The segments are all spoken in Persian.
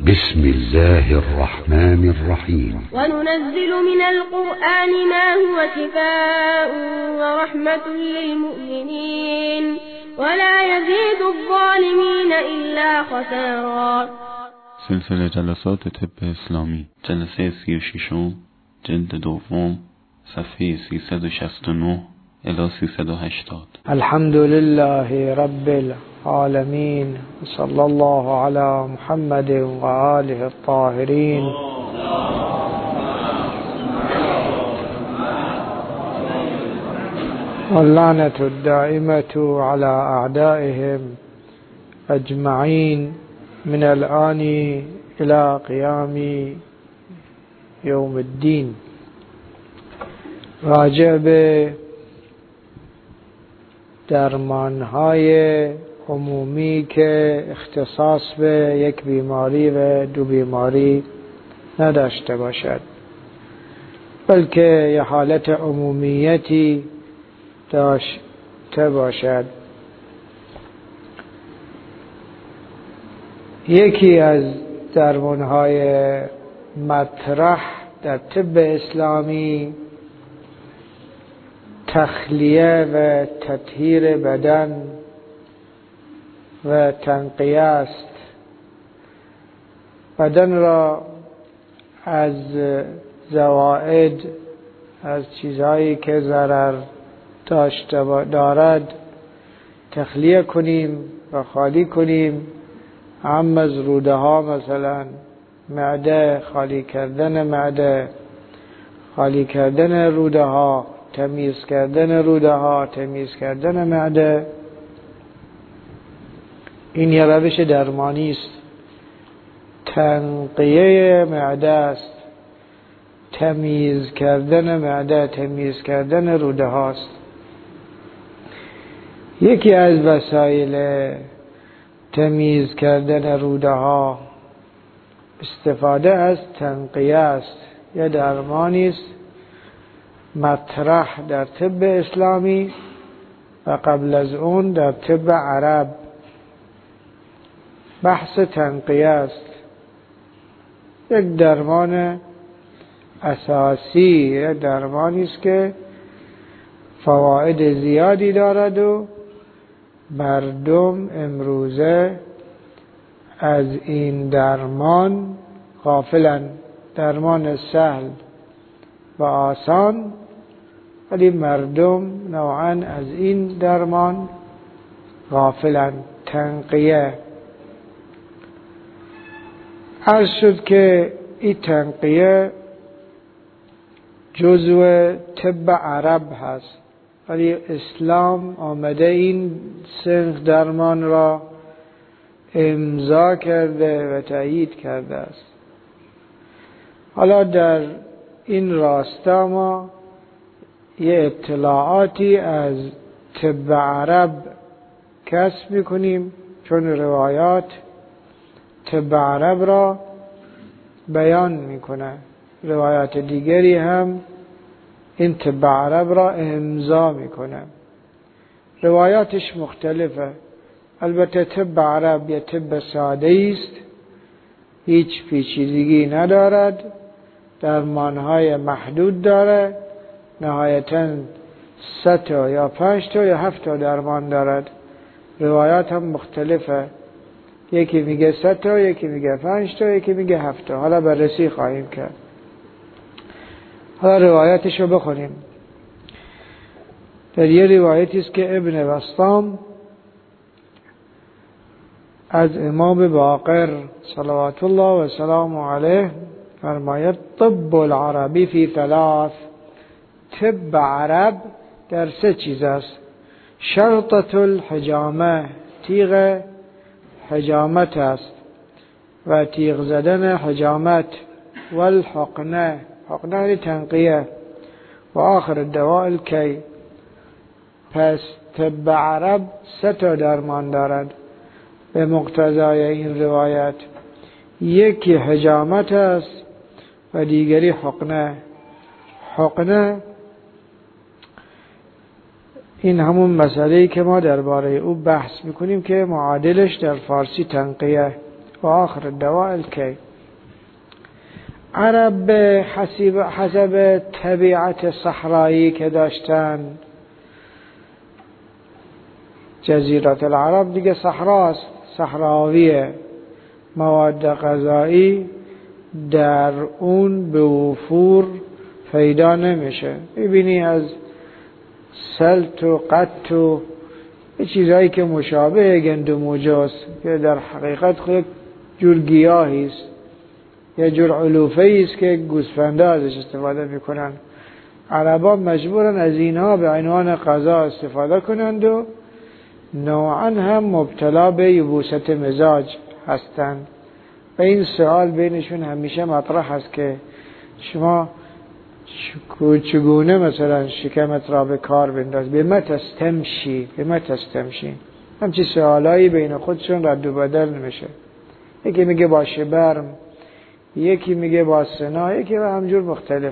بسم الله الرحمن الرحيم. وننزل من القرآن ما هو شفاء ورحمة للمؤمنين ولا يزيد الظالمين إلا خسارا. سلسله جلسات طب اسلامی، جلسه 36، جلد دوم، صفحه 369 الی 380. الحمد لله رب العالمين، صلى الله على محمد وآله الطاهرين. واللعنة الدائمة على أعدائهم أجمعين من الآن إلى قيام يوم الدين. راجع به درمانهای عمومی که اختصاص به یک بیماری و دو بیماری نداشته باشد، بلکه یه حالت عمومیتی داشته باشد. یکی از درمانهای مطرح در طب اسلامی تخلیه و تطهیر بدن و تنقیه است. بدن را از زوائد، از چیزهایی که ضرر دارد تخلیه کنیم و خالی کنیم. هم از روده ها، مثلا معده، خالی کردن معده، خالی کردن روده ها، تمیز کردن روده ها، تمیز کردن معده. این یه روش درمانی است. تنقیه معده است، تمیز کردن معده، تمیز کردن روده هاست. یکی از وسایل تمیز کردن روده ها استفاده از تنقیه است. یه درمانی است مطرح در طب اسلامی و قبل از اون در طب عرب. بحث تنقیه است. یک درمان اساسی، یک درمانی است که فواید زیادی دارد و مردم امروزه از این درمان غافلند. درمان سهل و آسان، ولی مردم نوعاً از این درمان غافلند. تنقیه. عرض شد که این تنقیه جزو طب عرب هست، ولی اسلام آمده این سنخ درمان را امضا کرده و تایید کرده است. حالا در این راستا ما یه اطلاعاتی از طب عرب کسب میکنیم، چون روایات طب عرب را بیان میکنه. روایات دیگری هم این طب عرب را امضا میکنه. روایاتش مختلفه. البته طب عرب یه طب ساده است، هیچ پیچیدگی ندارد، درمانهای محدود داره. نهایتاً 3 تا یا 5 تا یا 7 تا درمان دارد. روایات هم مختلفه. یکی میگه 3 تا، یکی میگه 5 تا، یکی میگه 7 تا. حالا بررسی خواهیم کرد. حالا روایاتشو بخونیم. در یه روایتی است که ابن بسطام از امام باقر صلوات الله و سلام علیه فرماید: طب العربی فی 3. طب عرب در 3 چیز است. شرطة الحجامه، تیغ حجامت است و تیغ زدن حجامت، والحقنه، حقنه تنقیه، و آخر الدواء الکی. پس طب عرب 3 تا درمان دارد به مقتضای این روایت. یکی حجامت است و دیگری حقنه. حقنه این همون مسئله‌ای که ما درباره او بحث میکنیم که معادلش در فارسی تنقیه و آخر الدواء الکی. عرب به حسب طبیعت صحرایی که داشتن، جزیرات العرب دیگه صحراست، صحراویه، مواد غذایی در اون به وفور پیدا نمیشه. ببینی از سلت و قط و چیزهایی که مشابه گندم و جوز که در حقیقت خود جور گیاهی است، یه جور علوفه‌ای است که گوسفندا ازش استفاده میکنن. عربا مجبورن از اینها به عنوان غذا استفاده کنند و نوعا هم مبتلا به یبوست مزاج هستند. و این سوال بینشون همیشه مطرح هست که شما چگونه مثلا شکمت را به کار بنداز، به ما تستمشی، به ما تستمشی. همچی سوالایی بین خودشون رد و بدل نمیشه. یکی میگه با شبرم، یکی میگه با سنا، یکی و همجور مختلف.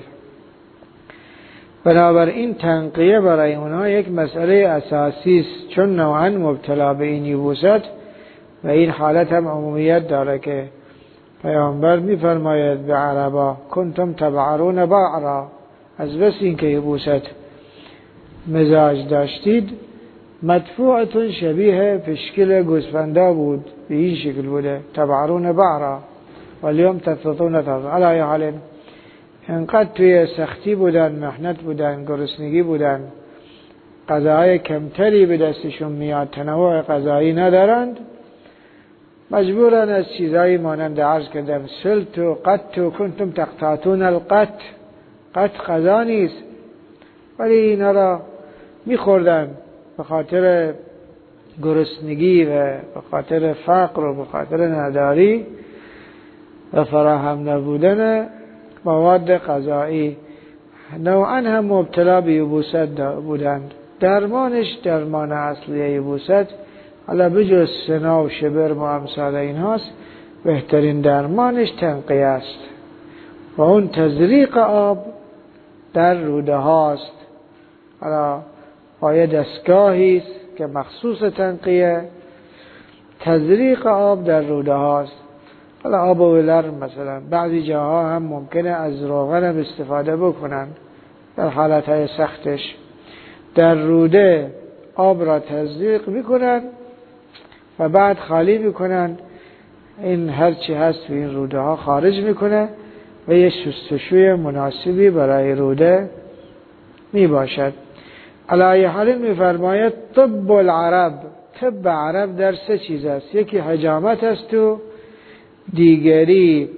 بنابراین تنقیه برای اونها یک مسئله اساسی است، چون نوعا مبتلا به این یبوست و این حالت هم عمومیت داره که پیامبر میفرماید به عربا کنتم تبعرون بعرا، از بس این که یبوست مزاج داشتید مدفوعتون شبیه پشکل گوسفندا بود، به این شکل بوده، تبعرون بعرا والیوم تفتون تفتون. علی حال انقدر توی سختی بودن، محنت بودن، گرسنگی بودن، غذاهای کمتری به دستشون میاد، تنوع غذایی ندارند، مجبورن از چیزایی مانند عرض کردم سلت و قط و کنتم تقطعون القط. قط غذا نیست ولی اینا را میخوردن به خاطر گرسنگی و به خاطر فقر و به خاطر نداری و فراهم نبودن مواد غذایی. نوعا هم مبتلا به یبوست بودند. درمانش درمان اصلی یبوست حالا بجز سنا و شبرم و امثال این هاست، بهترین درمانش تنقیه است و اون تزریق آب در روده هاست. حالا پای دستگاهی است که مخصوص تنقیه، تزریق آب در روده هاست. حالا آب و ولرم مثلا، بعضی جاها هم ممکنه از روغن هم استفاده بکنن در حالتهای سختش. در روده آب را تزریق میکنن و بعد خالی میکنن، این هرچی هست تو این روده ها خارج میکنه و یه شستشوی مناسبی برای روده میباشد. علی حال میفرماید طب العرب، طب عرب در سه چیز است، یکی حجامت است و دیگری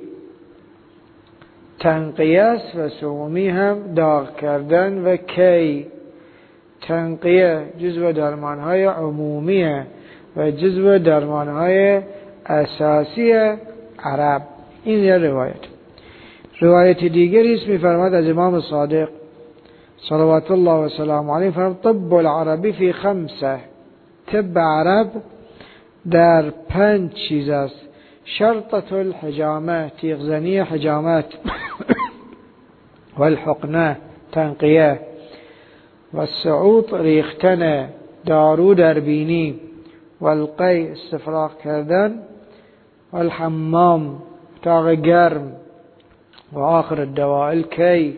تنقیه است و سومی هم داغ کردن و کی. تنقیه جزو درمانهای عمومیه و جزو درمانهای اساسی عرب. این یه روایت دیگری است میفرماید از امام صادق صلوات الله و سلام علیه، فرمود طب العربی فی خمسه، طب عرب در 5 چیز است. شرطة الحجامه، تیغزنی حجامت، والحقنه تنقیه، والسعوط ریختن دارو در بینی، والقی استفراغ کردن، والحمام اتاق گرم، و آخر الدواء الکی،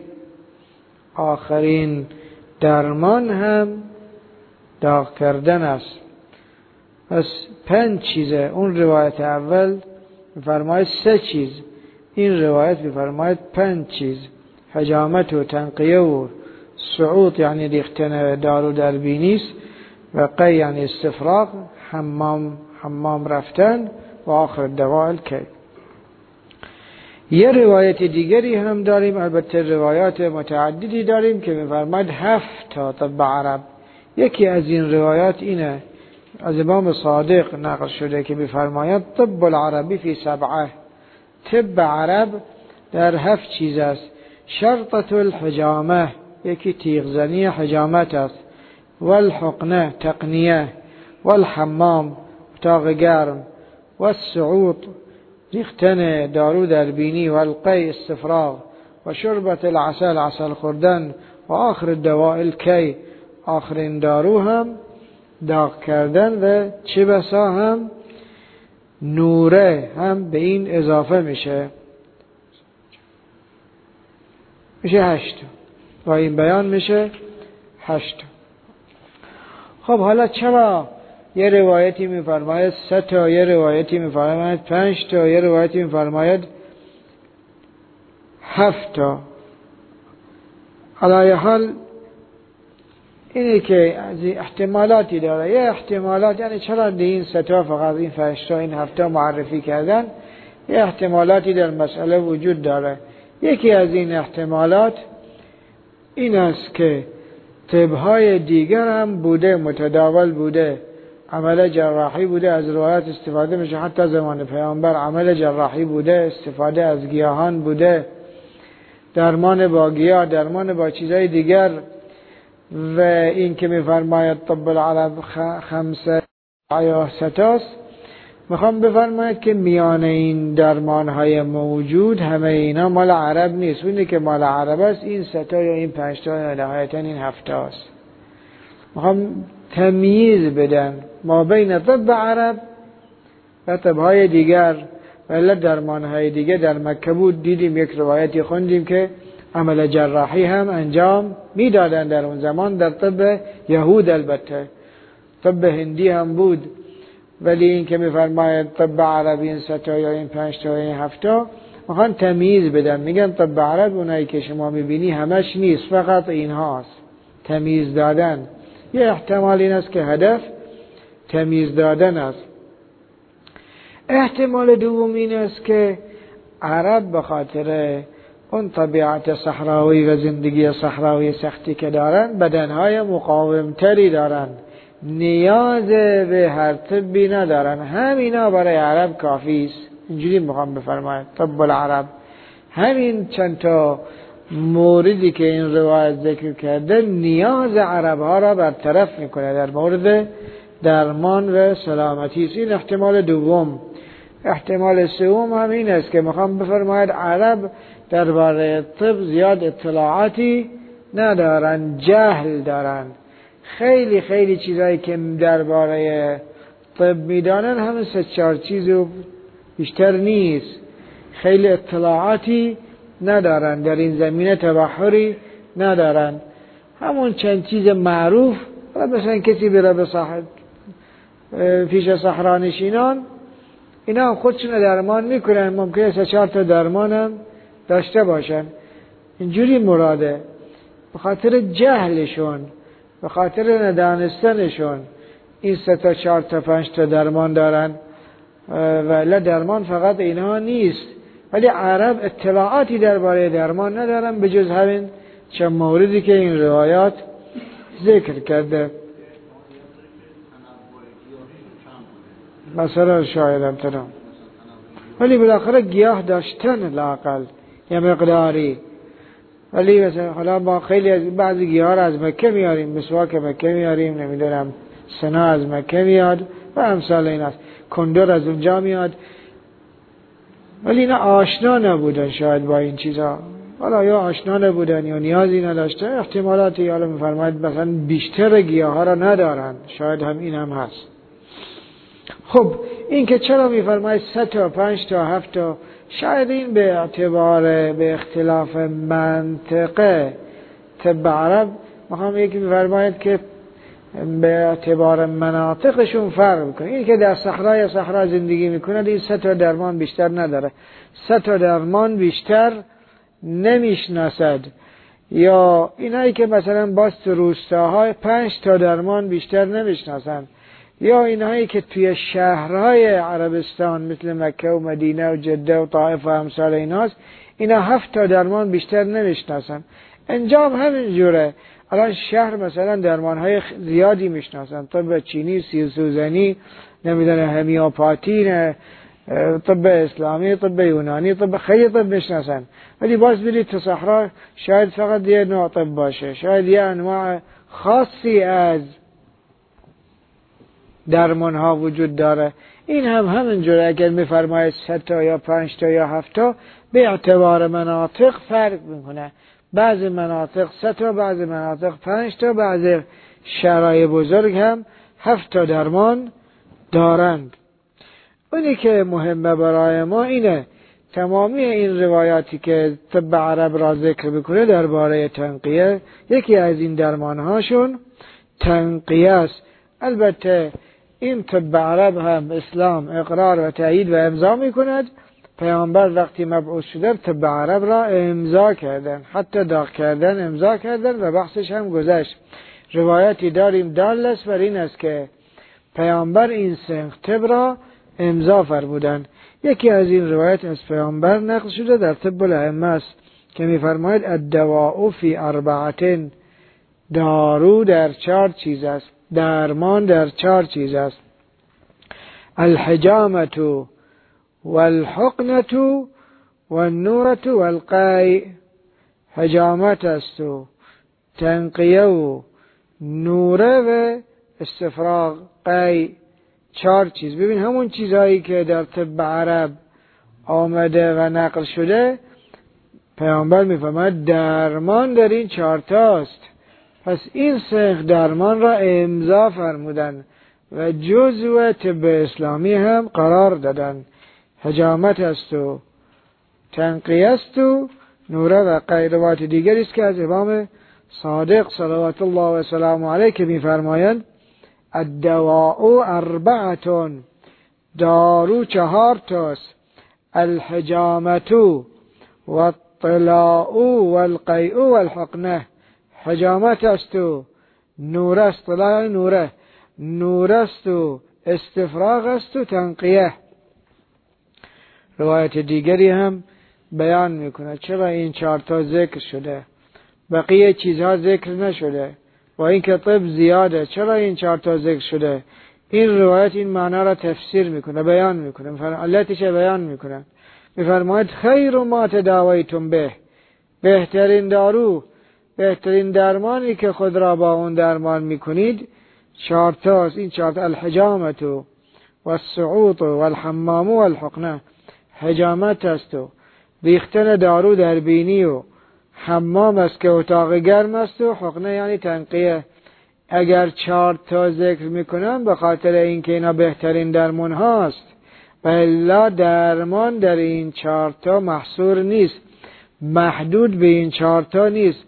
آخرین درمان هم داغ کردن است. پس 5 چیزه. اون روایت اول میفرماید 3 چیز، این روایت میفرماید 5 چیز: حجامت و تنقیه و سعوط یعنی ریختن دارو در بینی است، و قی یعنی استفراغ، حمام رفتن، و آخر دواء الکی. یه روایت دیگری هم داریم، البته روایات متعددی داریم که میفرماید 7 تا طب عرب. یکی از این روایات اینه از امام صادق نقل شده که میفرماید طب العربی فی 7، طب عرب در 7 چیز است. شرطة الحجامه، یکی تیغزنی حجامت است، والحقنه تقنیه، والحمام اتاق گرم، والسعوط ریختن دارو در بینی، والقی استفراغ، و شربت العسل عسل خوردن، و آخر الدواء الکی، آخرین دارو هم داغ کردن و چه بسا هم نوره هم به این اضافه میشه 8 و این بیان میشه 8. خب حالا چرا یه روایتی میفرماید 3 تا، یه روایتی میفرماید 5 تا، یه روایتی میفرماید 7 تا؟ علی حال اینه که از احتمالاتی داره. یه احتمالات یعنی چرا این 3 تا فقط، این 5 تا، این 7 تا معرفی کردن، یه احتمالاتی در مسئله وجود داره. یکی از این احتمالات این است که طب‌های دیگر هم بوده، متداول بوده، عمل جراحی بوده، از روایات استفاده میشه، حتی زمان پیامبر عمل جراحی بوده، استفاده از گیاهان بوده، درمان با گیاه، درمان با چیزهای دیگر. و این که میفرماید طب العرب 5 یا 6 تاست، میخوام بفرماید که میان این درمانهای موجود همه اینا مال عرب نیست. اینه که مال عرب است این 3 تا یا این 5 تا یا نهایتا این 7 تاست. میخوام تمییز بدن ما بین طب عرب و طبهای دیگر و درمانهای دیگه. در مکه بود، دیدیم یک روایتی خوندیم که عمل جراحی هم انجام میدادن در اون زمان، در طب یهود البته، طب هندی هم بود. ولی این که میفرماید طب عربی این 3 تا یا این 5 تا یا این 7 تا، میخوان تمییز بدن، میگن طب عرب اونایی که شما میبینی همش نیست، فقط اینهاست. تمییز دادن. یه احتمال این است که هدف تمییز دادن است. احتمال دوم این است که عرب به خاطر اون طبیعت صحراوی و زندگی صحراوی سختی که دارن، بدنهای مقاومتری دارن، نیاز به هر طبی ندارن. همینا برای عرب کافی است. اینجوری میخوام بفرماید طب العرب. همین چند تا موردی که این روایت ذکر کرده نیاز عرب ها را برطرف میکنه در مورد درمان و سلامتی. این احتمال دوم. احتمال سوم هم این است که میخوام بفرماید عرب درباره طب زیاد اطلاعاتی ندارن، جهل دارن. خیلی خیلی چیزایی که درباره طب میدانن همه 3-4 چیزو بیشتر نیست. خیلی اطلاعاتی ندارن در این زمینه، تبحری ندارن. همون چند چیز معروف، مثلا کسی بره به پیش صحرانشینان، اینا هم خودشون درمان میکنن، ممکنه 3-4 تا درمان هم داشته باشن. اینجوری مراده. به خاطر جهلشون، به خاطر ندانستنشون این 3 تا 4 تا 5 تا درمان دارن. ولی درمان فقط اینها نیست. ولی عرب اطلاعاتی درباره درمان ندارن به جز همین چند موردی که این روایات ذکر کرده. مثلا شاید امتنام، ولی بالاخره گیاه داشتن لاقل یه مقداری. ولی مثلا حالا ما خیلی از بعضی گیاه را از مکه میاریم، مسواک مکه میاریم، نمیدونم سنا از مکه میاد و امثال این است، کندر از اونجا میاد. ولی اینا آشنا نبودن شاید با این چیزا، حالا یا آشنا نبودن یا نیازی نداشته. احتمالاتی حالا میفرماید مثلا بیشتر گیاه ها را ندارن، شاید هم این هم هست. خب این که چرا میفرماید 3 تا 5 تا 7 تا، شاید این به اعتبار به اختلاف منطقه طب عرب، میخوام یکی میفرماید که به اعتبار مناطقشون فرق میکنه. این که در صحرا زندگی میکنه این 3 تا درمان بیشتر نداره، 3 تا درمان بیشتر نمیشناسد. یا اینایی که مثلا باز روستاهای 5 تا درمان بیشتر نمیشناسن. یا اینهایی که توی شهرهای عربستان مثل مکه و مدینه و جده و طائف و امثال ایناست، اینا 7 تا درمان بیشتر نمیشناسن. انجام همین جوره. الان شهر مثلا درمانهای زیادی میشناسن، طب چینی، سیرسوزنی، نمیدونه همیوپاتی، طب اسلامی، طب یونانی، طب خیلی طب میشناسن. ولی باز برید تو صحرا شاید فقط یه نوع طب باشه، شاید یه انواع خاصی از درمان ها وجود داره. این هم همینجوره. اگر میفرماید 3 تا یا 5 تا یا 7 تا به اعتبار مناطق فرق میکنه. بعضی مناطق 3 تا، بعضی مناطق 5 تا، بعضی شهرهای بزرگ هم 7 تا درمان دارند. اونی که مهمه برای ما اینه تمامی این روایاتی که طب عرب را ذکر میکنه درباره تنقیه، یکی از این درمانهاشون تنقیه است. البته این طب عرب هم اسلام اقرار و تایید و امضا میکند. پیامبر وقتی مبعوث شده طب عرب را امضا کردن، حتی داغ کردن امضا کردن و بحثش هم گذشت. روایتی داریم دال است بر این است که پیامبر این سنخ طب را امضا فرمودند. یکی از این روایت از پیامبر نقل شده در طب الائمه است که می‌فرماید الدواء فی اربعه، دارو در 4 چیز است، درمان در 4 چیز است. الحجامة والحقنة والنورة والقیء. حجامت است و تنقیه و نوره و استفراغ، قیء، 4 چیز. ببین همون چیزهایی که در طب عرب آمده و نقل شده پیامبر میفرماید درمان در این 4 تاست. پس این سنخ درمان را امضا فرمودن و جزو طب اسلامی هم قرار دادن. حجامت است و تنقیه است و نوره و قیء. روایت دیگری است که از امام صادق صلوات الله و سلام علیه که میفرمایند الدواء 4، دارو 4 تاست. الحجامة والطلاء والقیء والحقنه. حجامت است و نوره است، طلاء نوره است و استفراغ است و تنقیه. روایت دیگری هم بیان میکنه چرا این 4 تا ذکر شده، بقیه چیزها ذکر نشده. با اینکه طب زیاده چرا این 4 تا ذکر شده؟ این روایت این معنا را تفسیر میکنه، بیان میکنه، علتش بیان میکنه. میفرماید خیر ما تداویتم به، بهترین دارو، بهترین درمانی که خود را با اون درمان میکنید 4 تاست. این 4 تا الحجامة والسعوط والحمام والحقنه. حجامت است و ریختن دارو در بینی و حمام است که اتاق گرم است و حقنه یعنی تنقیه. اگر 4 تا ذکر میکنم به خاطر اینکه اینا بهترین درمان هاست و الا درمان در این 4 تا محصور نیست، محدود به این 4 تا نیست.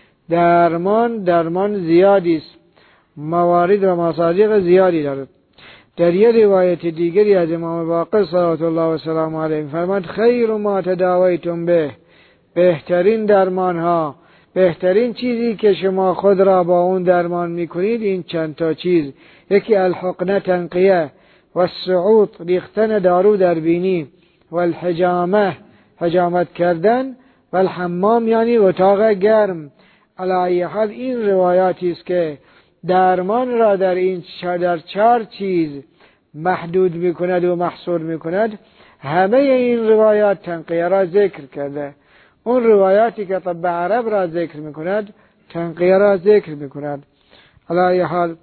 درمان زیادی است، موارد و مصادیق زیادی دارد. در یه روایت دیگری از امام باقر صلوات الله و سلام علیه فرمود خیر ما تداویتم به، بهترین درمان ها، بهترین چیزی که شما خود را با اون درمان میکنید این چند تا چیز. یکی الحقنه تنقیه، و السعوط ریختن دارو در بینی، و الحجامه حجامت کردن، و الحمام یعنی اتاق گرم. علی حال این روایاتی است که درمان را در 4 چیز محدود میکند و محصور میکند. همه این روایات تنقیه را ذکر کرده. اون روایاتی که طب عرب را ذکر میکند تنقیه را ذکر میکند. علی حال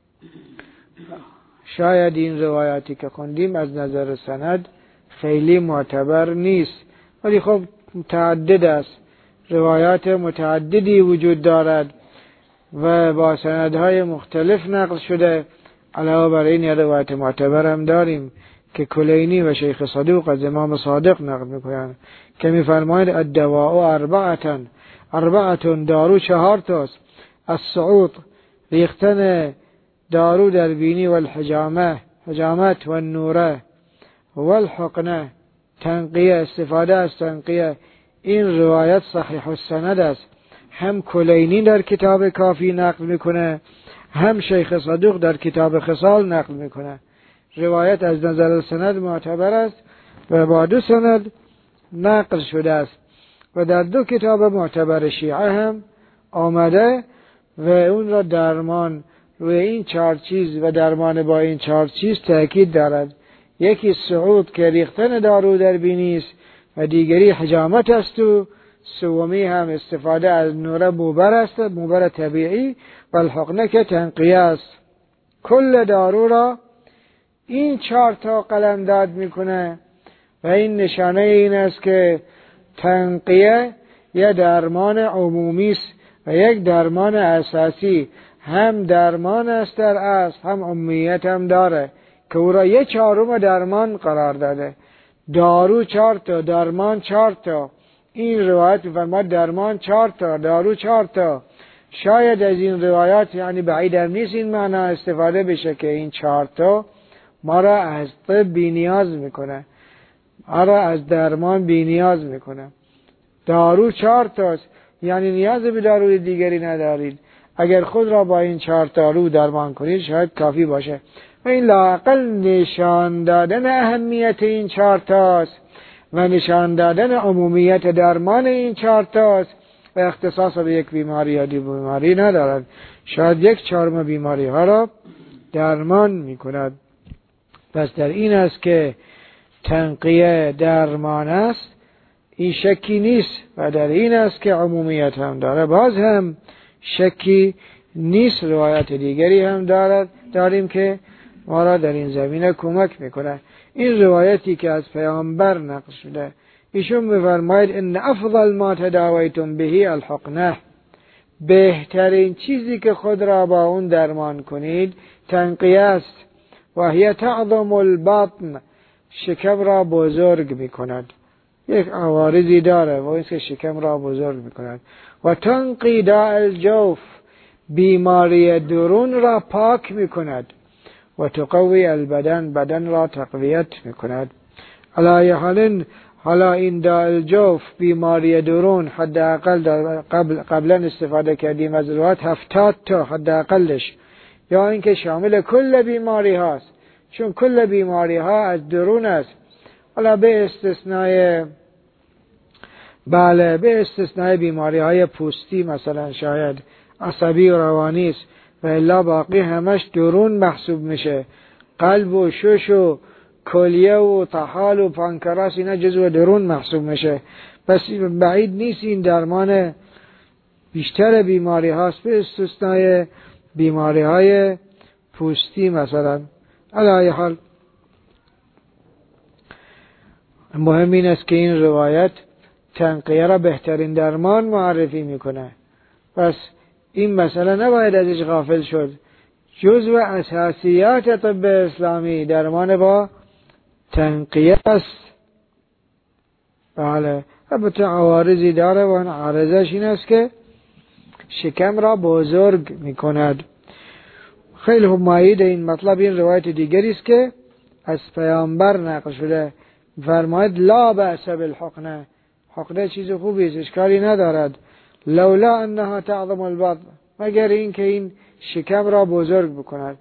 شاید این روایاتی که خوندیم از نظر سند خیلی معتبر نیست، ولی خب متعدد است، روایات متعددی وجود دارد و با سندهای مختلف نقل شده. علاوه بر این روایت معتبر هم داریم که کلینی و شیخ صدوق از امام صادق نقل میکنند که میفرماید الدواء 4، دارو 4 تاست. السعوط ریختن دارو در بینی، و الحجامه حجامت، و النوره و الحقنه تنقیه، استفاده از تنقیه. این روایت صحیح السند است. هم کلینی در کتاب کافی نقل میکنه، هم شیخ صدوق در کتاب خصال نقل میکنه. روایت از نظر سند معتبر است و با 2 سند نقل شده است و در 2 کتاب معتبر شیعه هم آمده و اون را درمان روی این 4 چیز و درمان با این 4 چیز تأکید دارد. یکی سعود که ریختن دارو در بینی است و دیگری حجامت است و سومی هم استفاده از نور موبر است، موبر طبیعی، و الحقنه که تنقیه است. کل دارو را این 4 تا قلمداد میکنه و این نشانه این است که تنقیه یک درمان عمومی است و یک درمان اساسی. هم درمان است در اصل، هم عمومیت هم داره. که او را 1/4 درمان قرار داده. دارو 4 تا، درمان 4 تا. این روایت می‌فرماید درمان 4 تا، دارو 4 تا. شاید از این روایات یعنی بعید نیست این معنا استفاده بشه که این 4 تا ما را از طب بی‌نیاز میکنه، ما را از درمان بی‌نیاز میکنه. دارو 4 تاست، یعنی نیاز به داروی دیگری ندارید. اگر خود را با این 4 دارو درمان کنید شاید کافی باشه. و این لااقل نشان دادن اهمیت این 4 تاست و نشان دادن عمومیت درمان این 4 تاست و اختصاص به یک بیماری یا دو بیماری ندارد. شاید 1/4 بیماری ها را درمان میکند. پس در این است که تنقیه درمان است، این شکی نیست، و در این است که عمومیت هم داره. باز هم شکی نیست، روایت دیگری هم داریم که ما را در این زمینه کمک میکنه. این روایتی که از پیامبر نقل شده، ایشون میفرماید ان افضل ما تداویتم به الحقنه، بهترین چیزی که خود را با اون درمان کنید تنقیه است. و هی تعظم البطن، شکم را بزرگ میکند. یک عوارضی داره و این که شکم را بزرگ میکند. و تنقی داء الجوف، بیماری درون را پاک میکند. و تقوی البدن، بدن را تقویت میکند. علی حال حالا این داء الجوف، بیماری درون، حداقل قبلا استفاده کردیم از روایت 70 تا حداقلش، یا اینکه شامل کل بیماری هاست، چون کل بیماری ها از درون است. حالا به استثنای بیماری های پوستی مثلا شاید عصبی و روانی است و الا باقی همش درون محسوب میشه. قلب و شش و کلیه و طحال و پانکراس اینا جزو درون محسوب میشه. پس بعید نیست این درمان بیشتر بیماری هاست به استثنای بیماری های پوستی مثلا. علی حال مهم این است که این روایت تنقیه را بهترین درمان معرفی میکنه. پس این مسئله نباید ازش غافل شد، جزو اساسیات طب اسلامی درمان با تنقیه است. بله، البته عوارضی داره و اون عارضش این است که شکم را بزرگ میکند. خیلی مایید این مطلب این روایت دیگری است که از پیامبر نقل شده، فرماید لا بأس بالحقنه، حقنه چیز خوبی است، اشکالی ندارد. لولا انها تعظم البطن، مگر این که این شکم را بزرگ بکند.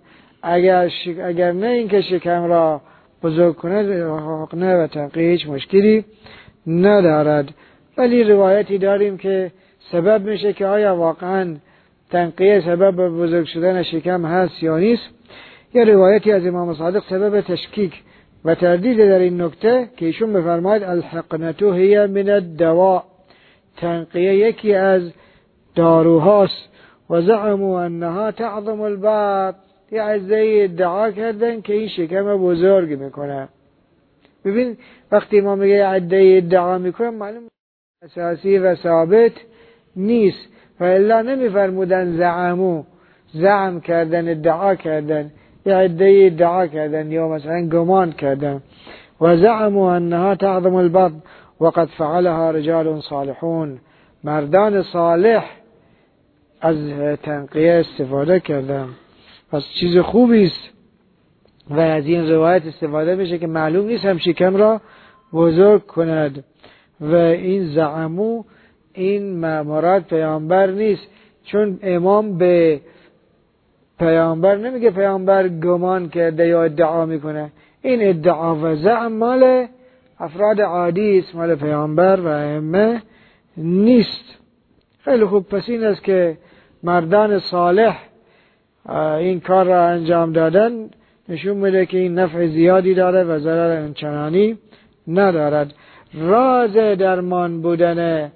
اگر نه این که شکم را بزرگ کند، حقنه و تنقیه هیچ مشکلی ندارد. ولی روایتی داریم که سبب میشه که آیا واقعا تنقیه سبب بزرگ شدن شکم هست یا نیست. یه روایتی از امام صادق سبب تشکیک و تردید در این نکته که ایشون بفرماید الحقنه هی من الدواء، تنقیه یکی از داروهاست. و زعموا انها تعظم البطن، یه عزیزی ادعا کردن که این شکم بزرگ میکنه. ببین وقتی ما میگه عده ادعا میکنه معلوم اساسی و ثابت نیست، و الا نمیفرمودن زعم کردن، ادعا کردن، یا عده ادعا کردن یا مثلا گمان کردن. و زعموا انها تعظم البطن وقد فعلها رجال صالحون، مردان صالح از تنقیه استفاده کردن. پس چیز خوبی است و از این روایت استفاده میشه که معلوم نیست هم شکم را بزرگ کند. و این زعمو این مراد پیامبر نیست، چون امام به پیامبر نمیگه پیامبر گمان کرده یا ادعا میکنه. این ادعا و زعم مال افراد عادی است، مال پیامبر و ائمه نیست. خیلی خوب، پس این است که مردان صالح این کار را انجام دادن، نشون میده که این نفع زیادی داره و ضرر انچنانی ندارد. راز درمان بودن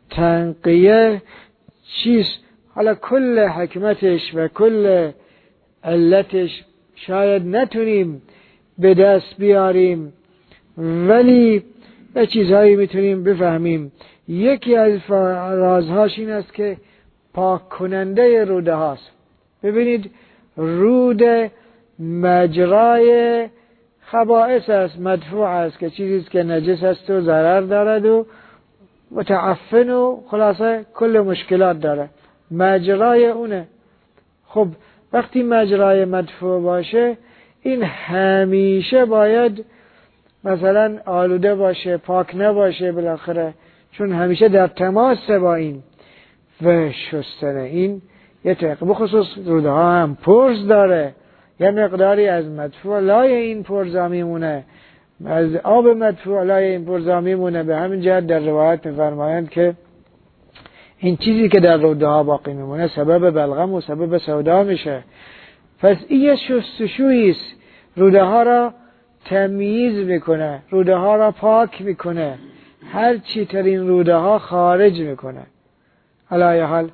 تنقیه چیست؟ حالا کل حکمتش و کل علتش شاید نتونیم به دست بیاریم، ولی یه چیزهایی میتونیم بفهمیم. یکی از رازهاش این است که پاک کننده روده هاست. ببینید روده مجرای خبائث است، مدفوع است، که چیزی که نجس است و ضرر دارد و متعفن و خلاصه کل مشکلات داره، مجرای اونه. خب وقتی مجرای مدفوع باشه این همیشه باید مثلا آلوده باشه، پاک نباشه بالاخره، چون همیشه در تماس با این و شستن این یه بخصوص روده ها هم پرز داره، یه مقداری از مدفوع لای این پرزا میمونه، از آب مدفوع لای این پرزا میمونه. به همین جهت در روایت میفرمایند که این چیزی که در روده ها باقی میمونه سبب بلغم و سبب سودا میشه. پس این شستشویی است، روده ها را تمییز میکنه، روده ها را پاک میکنه، هر چی تر این روده ها خارج میکنه. علی حال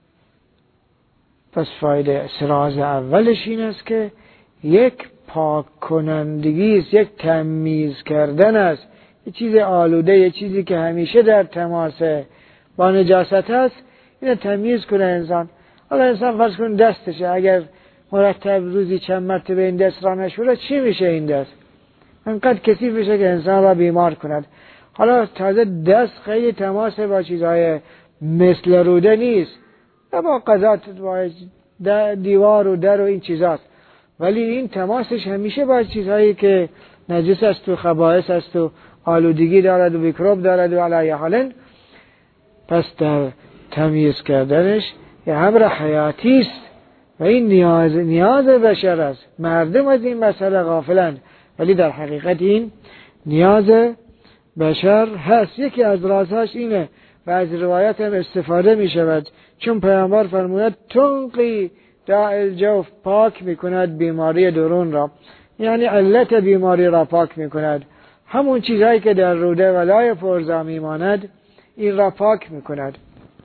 پس فایده سراز اولش این است که یک پاک کنندگی است، یک تمییز کردن است. یه چیز آلوده، یه چیزی که همیشه در تماس با نجاست هست، اینو تمییز کنه انسان. حالا انسان فرض کن دستشه، اگر مرتب روزی چند مرتبه این دست را نشوره چی میشه؟ این دست انقدر کثیف میشه که انسان را بیمار کند. حالا تازه دست خیلی تماس با چیزهای مثل روده نیست، با قضات با دیوار و در و این چیزاست، ولی این تماسش همیشه با چیزهایی که نجس است و خبائث است و آلودگی دارد و میکروب دارد و علی حال. پس در تمییز کردنش یه امر حیاتی است و این نیاز بشر است. مردم از این مسئله غافلند، ولی در حقیقت این نیاز بشر هست. یکی از رازهاش اینه و از روایت هم استفاده می شود، چون پیامبر فرمود تنقی داء الجوف، پاک می کند بیماری درون را، یعنی علت بیماری را پاک می کند. همون چیزهایی که در روده و لای پرزا می ماند این را پاک می کند.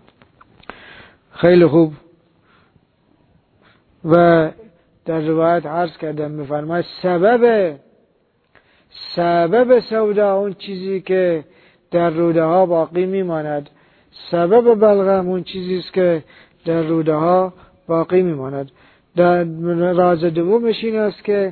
خیلی خوب. و در روایت عرض کردم میفرماید سبب سودا اون چیزی که در روده ها باقی میماند، سبب بلغم اون چیزی است که در روده ها باقی میماند. در راز دومش این است که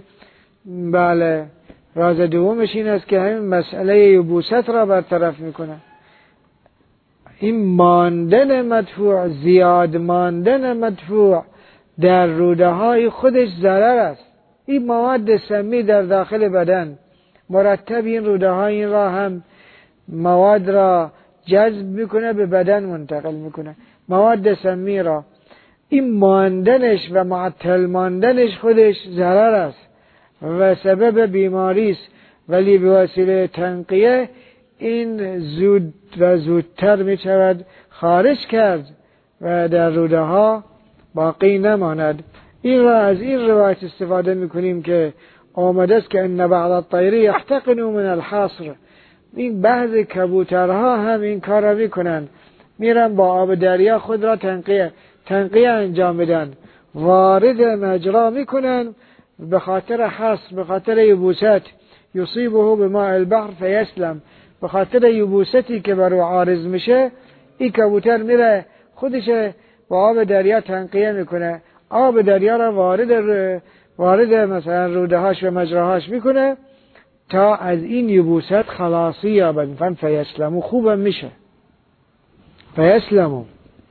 راز دومش این است که همین مسئله یبوست را برطرف میکنه. این ماندن مدفوع، زیاد ماندن مدفوع در روده های خودش ضرر است. این مواد سمی در داخل بدن مرتب این روده ها این را هم مواد را جذب میکنه، به بدن منتقل میکنه مواد سمی را. این ماندنش و معطل ماندنش خودش ضرر است و سبب بیماری است، ولی به وسیله تنقیه این زود و زودتر می شود خارج کرد و در روده ها باقی نماند. این را از این روایت استفاده می کنیم که آمده است که ان بعض الطیر یحتقن من الحصر. این بعض کبوترها هم این کار را می کنند، میرن با آب دریا خود را تنقیه انجام بدن، وارد مجرا می کنند به خاطر حصر، به خاطر یبوست، یصیبه بماء البحر فیسلم، به خاطر یبوستی که برو عارض میشه این کبوتر میره خودش با آب دریا تنقیه میکنه، آب دریا را وارد مثلا رودهاش و مجراهاش میکنه تا از این یبوست خلاصی یابد. مثلا فیسلمو خوبم میشه، فیسلمو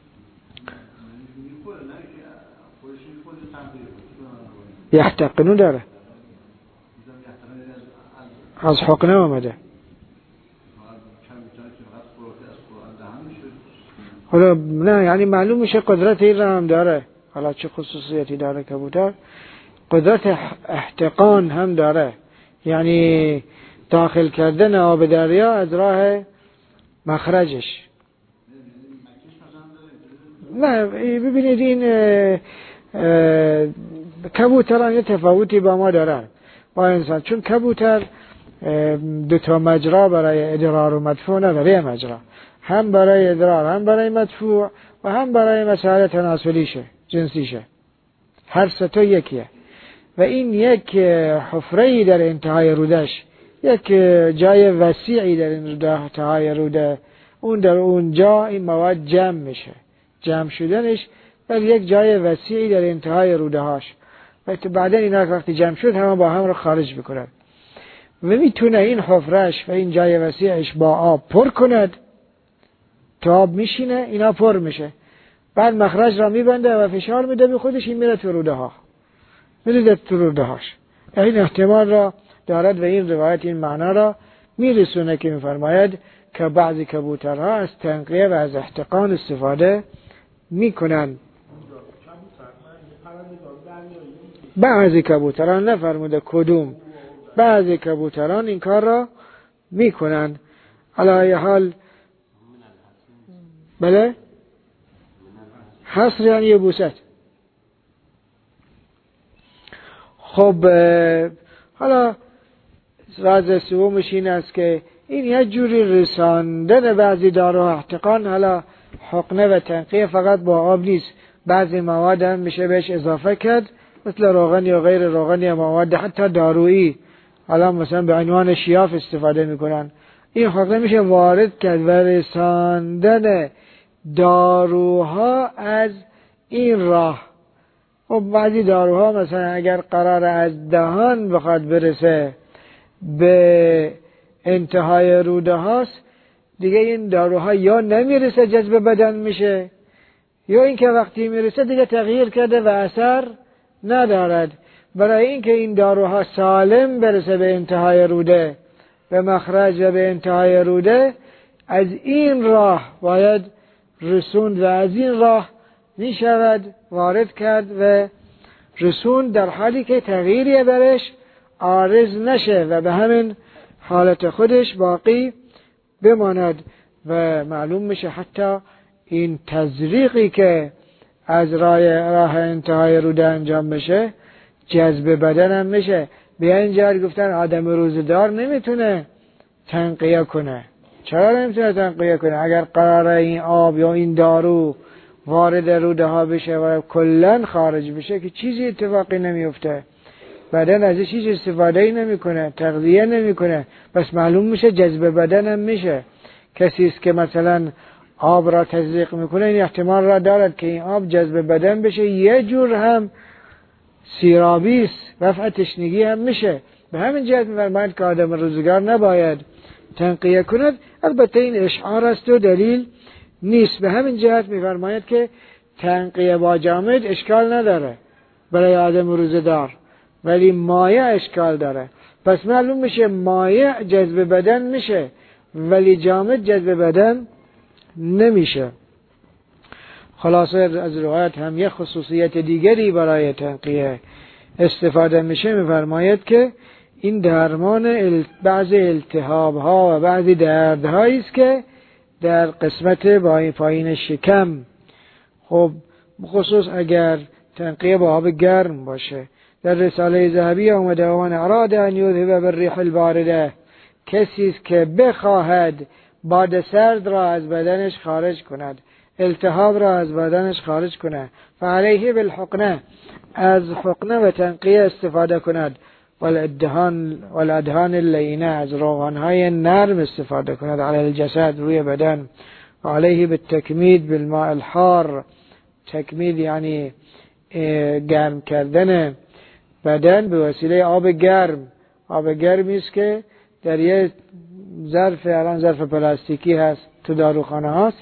یحتقنو داره، از حقنه آمده. حالا نه یعنی معلوم میشه قدرت این را هم داره. حالا چه خصوصیتی داره کبوتر؟ قدرت احتقان هم داره، یعنی داخل کردن آب دریا از راه مخرجش. نه ببینید این کبوتران یه تفاوتی با ما دارن با انسان، چون کبوتر دوتا مجرا برای ادرار و مدفوع نداره، مجرا هم برای ادرار هم برای مدفوع و هم برای مسائل تناسلیشه جنسیشه، هر سه تا یکیه. و این یک حفره‌ای در انتهای رودش، یک جای وسیعی در انتهای روده، اون در اونجا این مواد جمع میشه، جمع شدنش در یک جای وسیعی در انتهای روده هاش بعدا اینا وقتی جمع شد همه با هم رو خارج بکنند و میتونه این حفرش و این جای وسیعش با آب پر کند تا آب میشینه، اینا پر میشه، بعد مخرج را میبنده و فشار میده به خودش، این میره تو روده ها، میره تو روده هاش. این احتمال را دارد و این روایت این معنا را میرسونه که میفرماید که بعضی کبوترها از تنقیه و از احتقان استفاده میکنن. بعضی کبوتران، نفرموده کدوم، بعضی کبوتران این کار را میکنن. علی حال بله حصر یعنی یبوست. خب حالا راز سومش این است که این یه جوری رساندن بعضی داروها احتقان، حالا حقنه و تنقیه فقط با آب نیست، بعضی مواد هم میشه بهش اضافه کرد مثل روغن یا غیر روغن یا مواد حتی دارویی، حالا مثلا به عنوان شیاف استفاده میکنن، این حقنه میشه وارد کرد و رساندن داروها از این راه. خب بعضی داروها مثلا اگر قرار از دهان بخواد برسه به انتهای روده هاست، دیگه این داروها یا نمیرسه جذب بدن میشه، یا اینکه وقتی میرسه دیگه تغییر کرده و اثر ندارد. برای اینکه این داروها سالم برسه به انتهای روده، به مخرج و به انتهای روده، از این راه باید رسوند و از این راه می شود وارد کرد و رسوند، در حالی که تغییری برش عارض نشه و به همین حالت خودش باقی بماند. و معلوم میشه حتی این تزریقی که از راه انتهای روده انجام بشه جذب بدن هم میشه. بیا اینجا گفتن آدم روزدار نمیتونه تنقیه کنه. چرا نمیتونه تنقیه کنه؟ اگر قراره این آب یا این دارو وارد روده ها بشه و کلن خارج بشه که چیزی اتفاقی نمیفته، بدن از چیز استفاده ای نمیکنه، تغذیه نمیکنه، بس معلوم میشه جذب بدن هم میشه. کسی است که مثلا آب را تزریق میکنه، این احتمال را دارد که این آب جذب بدن بشه، یه جور هم سیرابی است، رفع تشنگی هم میشه. به همین جهت می‌فرماید که آدم روزگار نباید تنقیه کند. البته این اشعار است و دلیل نیست. به همین جهت می‌فرماید که تنقیه با جامد اشکال نداره برای آدم روزدار، ولی مایع اشکال داره. پس معلوم میشه مایع جذب بدن میشه ولی جامد جذب بدن نمیشه. خلاصه از روایت هم یک خصوصیت دیگری برای تنقیه استفاده میشه. میفرماید که این درمان بعض التهاب ها و بعضی دردهایی است که در قسمت پایین شکم، خب بخصوص اگر تنقیه با آب گرم باشه. در رساله ذهبی آمده و من اراد ان یذهب بالریح البارده، کسی است که بخواهد باد سرد را از بدنش خارج کند، التهاب را از بدنش خارج کند، فعلیه بالحقنه، از حقنه و تنقیه استفاده کند، والادهان اللینه، از روغنهای نرم استفاده کند، علی الجسد، روی بدن، وعلیه بالتکمید بالماء الحار، تکمید یعنی گرم کردن بدن به وسیله آب گرم. آب گرمی است که در یه ظرف، الان ظرف پلاستیکی هست تو داروخانه هاست،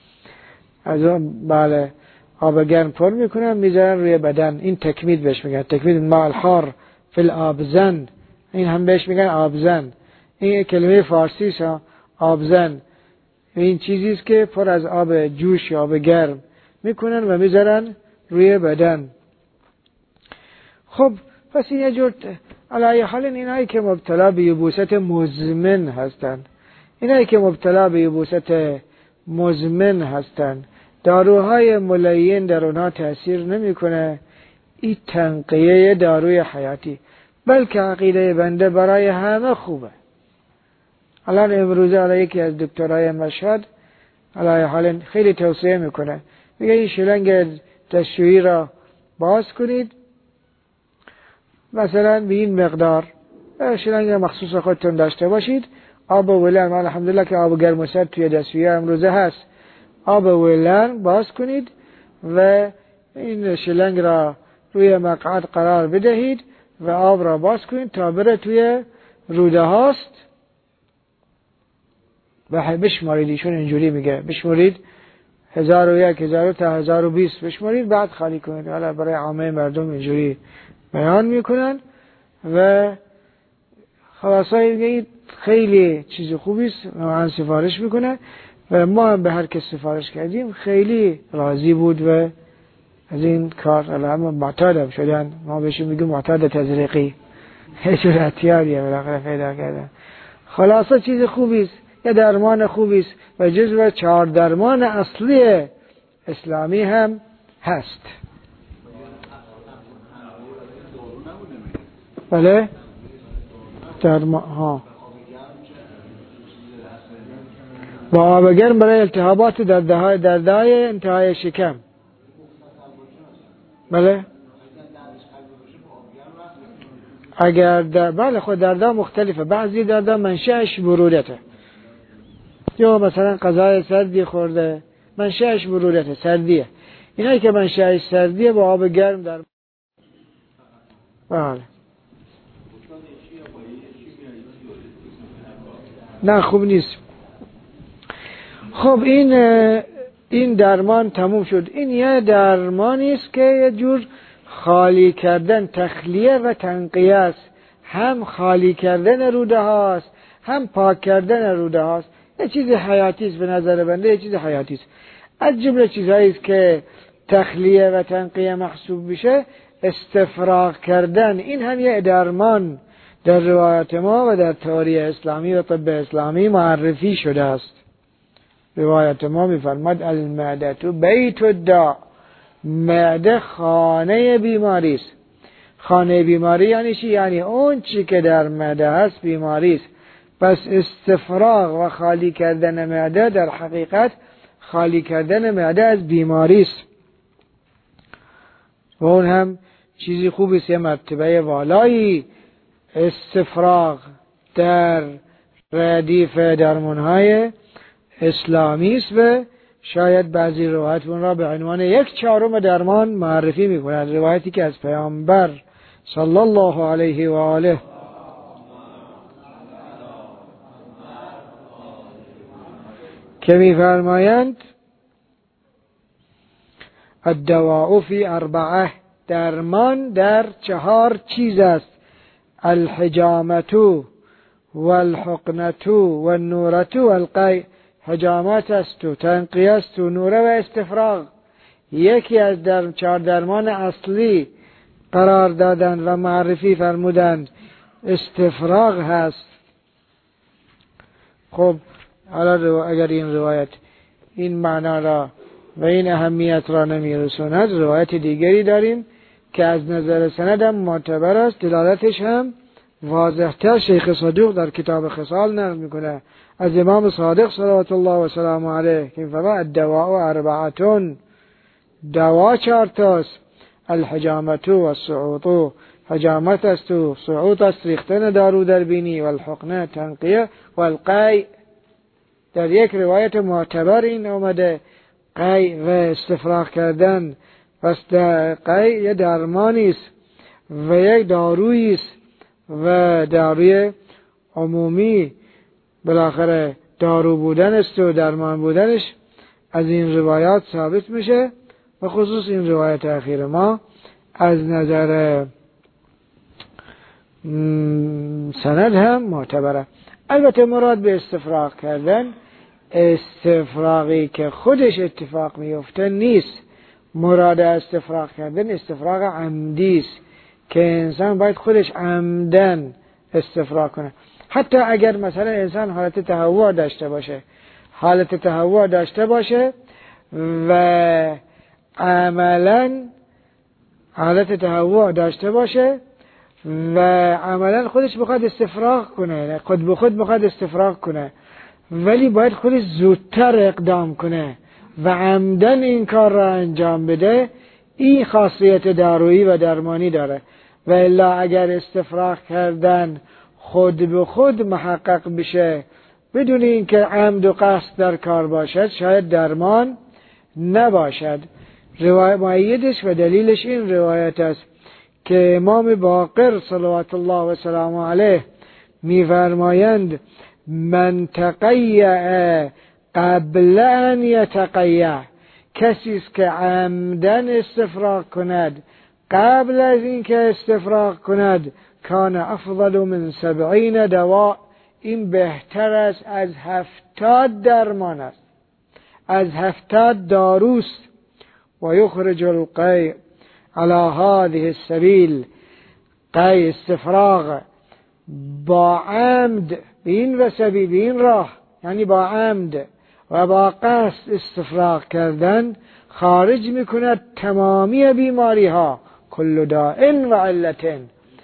از اون بله آب گرم پر میکنن میذارن روی بدن. این تکمید بهش میگن، تکمید ماء الحار فی الآبزن، این هم بهش میگن آبزن. این کلمه فارسی است، آبزن. این چیزی است که پر از آب جوش یا آب گرم میکنن و میذارن روی بدن. خب پس این یه جور علی حال اینایی که مبتلا به یبوست مزمن هستند، اینایی که مبتلا به یبوست مزمن هستند، داروهای ملین در اونها تأثیر نمیکنه. این تنقیه داروی حیاتی، بلکه عقیده بنده برای همه خوبه. الان امروزه علی یکی از دکترای مشهد علی حال خیلی توصیه میکنه، میگه این شلنگ دستشویی را باز کنید مثلا به این مقدار، شلنگ مخصوص خودتون داشته باشید، آب ولرم، الحمدلله که آب گرم و سرد توی دستشویی امروزه هست، آب ولرم باز کنید و این شلنگ را روی مقعد قرار بدهید و آب را باز کنید تا بره توی روده هاست و بشمارید. ایشون اینجوری میگه بشمارید 1001 1000 تا 1020 بشمارید بعد خالی کنید. حالا برای عامه مردم اینجوری بیان میکنن و خلاصایی میگه خیلی چیز خوبی است. من سفارش میکنه و ما هم به هر کس سفارش کردیم خیلی راضی بود و از این کار الان معتاد شدن. ما بهشون میگیم معتاد تزریقی، هیچ احتیاطیه بالاخره پیدا کردن. خلاصه چیز خوبی است، یه درمان خوبی است و جزو 4 درمان اصلی اسلامی هم هست. بله درمان ها با آب گرم برای التهابات دردهای انتهای شکم. بله اگر بله خود دردها مختلفه. بعضی دردها منشأش برودته، یا مثلا غذای سردی خورده منشأش برودته سردیه. اینایی که منشأش سردیه با آب گرم در بله نه خوب نیست. خب این درمان تموم شد. این یه درمانی است که یه جور خالی کردن، تخلیه و تنقیه است. هم خالی کردن روده هاست هم پاک کردن روده هاست. یه چیز حیاتی است به نظر بنده، یه چیز حیاتی است. از جمله چیزهایی است که تخلیه و تنقیه محسوب میشه استفراغ کردن. این هم یه درمان در روایت ما و در تئوری اسلامی و طب اسلامی معرفی شده است. روایت ما می‌فرماد المعده بیت الداء، معده خانه بیماری است. خانه بیماری یعنی چی؟ یعنی اون چی که در معده هست بیماری است. پس استفراغ و خالی کردن معده در حقیقت خالی کردن معده از بیماری است و اون هم چیزی خوبی است. یه مرتبه والایی استفراغ در ردیف درمان‌های اسلامی است و شاید بعضی روایت اون را به عنوان 1/4 درمان معرفی می‌کنند. روایتی که از پیامبر صلی الله علیه و آله که می‌فرمایند الدواء فی 4، درمان در 4 چیز است: الحجامة والحقنة والنورة والقیء. حجامت است و تنقیه است و نوره و استفراغ. یکی از 4 درمان اصلی قرار دادن و معرفی فرمودند استفراغ هست. خب حالا اگر این روایت این معنا را و این اهمیت را نمیرسوند، روایت دیگری داریم که از نظر سند هم معتبر است، دلالتش هم واضح‌تر شیخ صدوق در کتاب خصال نقل میکنه از امام صادق صلوات الله و سلام علیه که فرمود الدواء 4، دوا 4 تاست: الحجامة والصعوط، حجامت است و صعوط است ریختن دارو در بینی، والحقنه تنقیه، والقیء. در یک روایت معتبر این آمده قیء و استفراغ کردن. پس قیء یه درمانی است و یک دارویی است و داروی عمومی بالاخره دارو بودن است و درمان بودنش از این روایات ثابت میشه و خصوص این روایت اخیر ما از نظر سند هم معتبره. البته مراد به استفراغ کردن استفراغی که خودش اتفاق میفته نیست. مراد استفراغ کردن استفراغ عمدی است که انسان باید خودش عمدن استفراغ کنه. حتی اگر مثلا انسان حالت تهوع داشته باشه و عملا حالت تهوع داشته باشه و عملا خودش بخواد استفراغ کنه، خود به خود بخواد استفراغ کنه، ولی باید خودش زودتر اقدام کنه و عمدن این کار را انجام بده. این خاصیت دارویی و درمانی داره. و الا اگر استفراغ کردن خود به خود محقق بشه بدون اینکه عمد و قصد در کار باشد، شاید درمان نباشد. معیدش و دلیلش این روایت است که امام باقر صلوات الله و سلام علیه می‌فرمایند من تقیع قبل ان یتقیع، کسی است که عمدن استفراغ کند قبل از اینکه استفراغ کند، کان افضل من 70 دواء، این بهتر است از 70 درمان است، از 70 داروست. و یخرج القیع على هذه السبیل، قیع استفراغ با عمد به این و سبیل، به این راه، یعنی با عمد و با قصد استفراغ کردن، خارج میکند تمامی بیماری ها، کل داء و علت.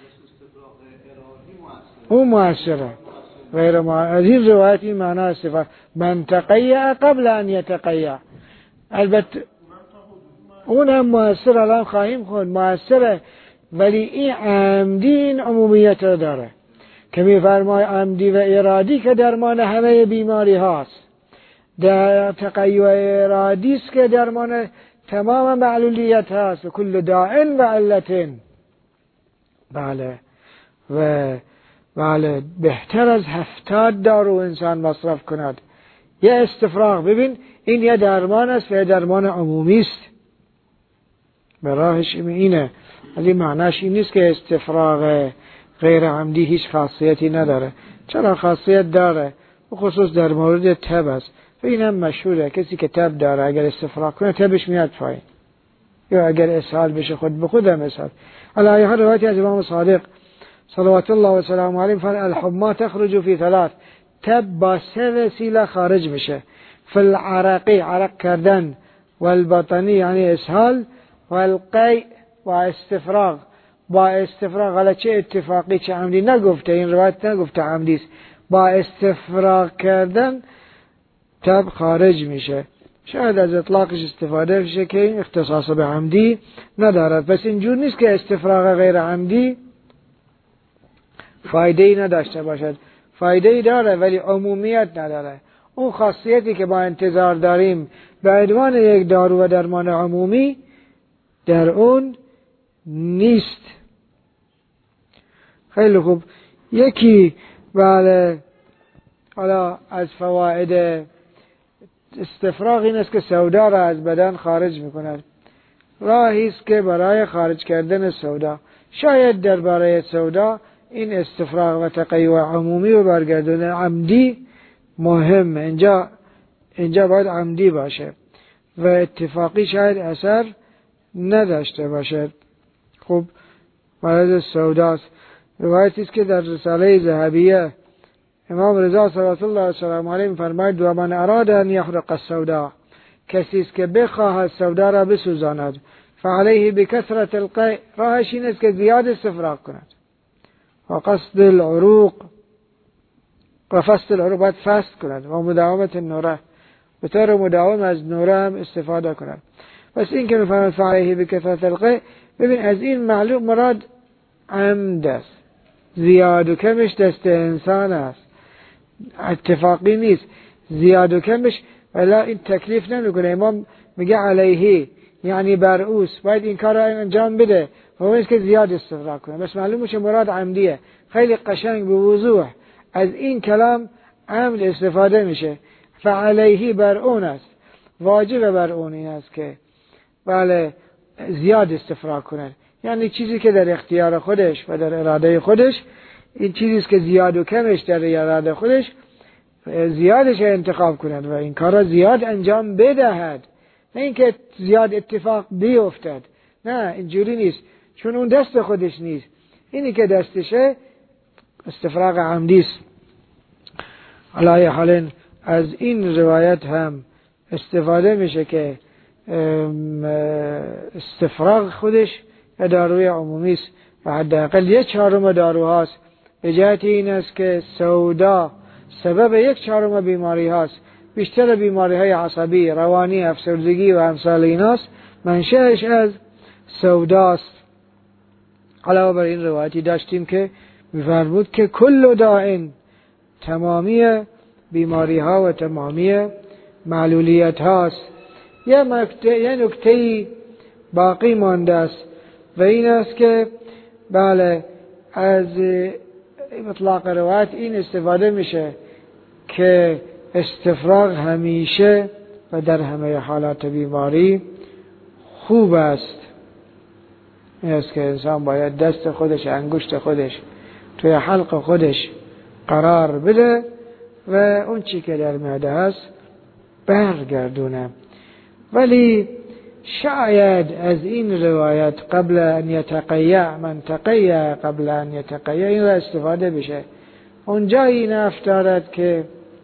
او مؤثره غیر از این روایت این معنا استفراغ من تقیع قبل ان یتقیع. البته اونم مؤثر، الان خواهیم خوند مؤثره، ولی این عمدی این عمومیت رو داره که میفرمای عمدی و ارادی که درمان همه بیماری هاست، در تقیع ارادی است که درمان تمام معلولیت هاست، و کل داء و علت. بله بهتر از 70 دارو انسان مصرف کند. یه استفراغ، ببین این یه درمان است و یه درمان عمومی است، به راهش اینه، ولی معناش این نیست که استفراغ غیر عمدی هیچ خاصیتی نداره. چرا خاصیت داره؟ بخصوص در مورد تب است و این هم مشهوره، کسی که تب داره اگر استفراغ کنه تبش میاد پایین، یا اگر اسهال بشه خود به خود هم اسهال. علی هر روایتی از امام صادق صلوات الله و سلام علیه فرمود الحما تخرج فی 3، تب با 3 وسیله خارج میشه، فی العرقی عرق کردن، و البطنی یعنی اسهال، و القیع و استفراغ. با استفراغ، حالا چه اتفاقی چه عمدی نگفته، این روایت نگفته عمدی است، با استفراغ کردن تب خارج میشه. شاید از اطلاقش استفاده بشه که این اختصاص به عمدی ندارد، پس اینجور نیست که استفراغ غیر عمدی فایده ای نداشته باشد، فایده ای داره ولی عمومیت نداره. اون خاصیتی که با انتظار داریم به عنوان یک دارو و درمان عمومی در اون نیست. خیلی خوب. یکی حالا از فواید استفراغ این است که سودا را از بدن خارج میکند. راهی است که برای خارج کردن سودا، شاید درباره سودا این استفراغ و تقیع عمومی و برگردون عمدی مهم، اینجا باید عمدی باشه و اتفاقی شاید اثر نداشته باشد. خب مرض سوداست. روایتی است که در رساله ذهبیه امام رضا صلوات الله و سلام علیه می‌فرماید و من اراد ان یحرق السودا، کسی است که بخواهد سودا را بسوزاند، فعلیه بکثرة القیع، راهش این است که زیاد استفراغ کند، و قصد العروق، و فست العروق باید فست کند، و مداومت النوره، به طور مداوم از نوره هم استفاده کند. پس این که می‌فرماید فعلیه بکثرة القیع، ببین از این معلوم مراد عمد است، زیاد و کمش دست انسان است، اتفاقی نیست. زیاد و کمش ولی این تکلیف نمیکنه. امام میگه علیه یعنی بر اوست، باید این کار را انجام بده و اون که زیاد استفراغ کنه، بس معلوم میشه مراد عمدیه. خیلی قشنگ به وضوح از این کلام عمد استفاده میشه. فعلیه بر اون است، واجب بر اون این است که بله زیاد استفراغ کنه، یعنی چیزی که در اختیار خودش و در اراده خودش، این چیزی است که زیاد و کمش در اراده خودش، زیادش انتخاب کند و این کارا زیاد انجام بدهد، نه اینکه زیاد اتفاق بیفتد، نه اینجوری نیست، چون اون دست خودش نیست، اینی که دستشه استفراغ عمدی است. علی حال از این روایت هم استفاده میشه که استفراغ خودش داروی عمومی است و حداقل 1/4 داروهاست. به جهت این است که سودا سبب 1/4 بیماری هاست، بیشتر بیماری های عصبی، روانی، افسردگی و امثال ایناست، منشأش از سوداست. علاوه بر این روایتی داشتیم که می‌فرمود که کل داء، تمامی بیماری ها و تمامی معلولیت هاست. یه نکته باقی مانده است و این است که بله از مطلق روایت این استفاده میشه که استفراغ همیشه و در همه حالات بیماری خوب است. این است که انسان باید دست خودش، انگشت خودش توی حلق خودش قرار بده و اون چی که در معده هست برگردونه. ولی شاید از این روایت قبل ان یتقیع من تقیع قبل ان یتقیع این را استفاده بشه. اونجا این افتارد که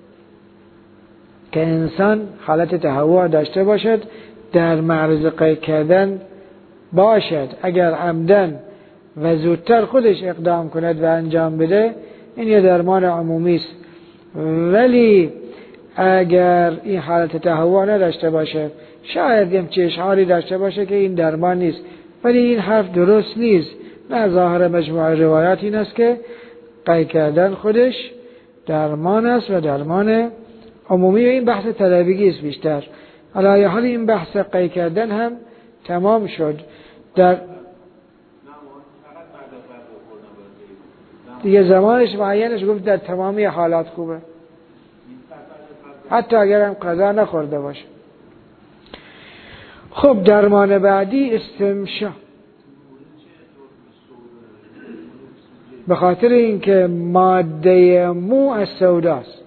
انسان حالت تهوع داشته باشد، در معرض قید کردن باشد. اگر عمدن و زودتر خودش اقدام کند و انجام بده این یه درمان عمومی است. ولی اگر این حالت تهوع نداشته باشه، شاید هم اشعاری داشته باشه که این درمان نیست، ولی این حرف درست نیست. نه، ظاهر مجموع روایات این است که قید کردن خودش درمان است و درمان عمومی و این بحث طلبگی است بیشتر. علی حال این بحث قید کردن هم تمام شد. در دیگه زمانش معینش گفت در تمامی حالات خوبه، حتی اگر هم قضا نخورده باشه. خب درمان بعدی استمشا. به خاطر اینکه ماده مو از سوداست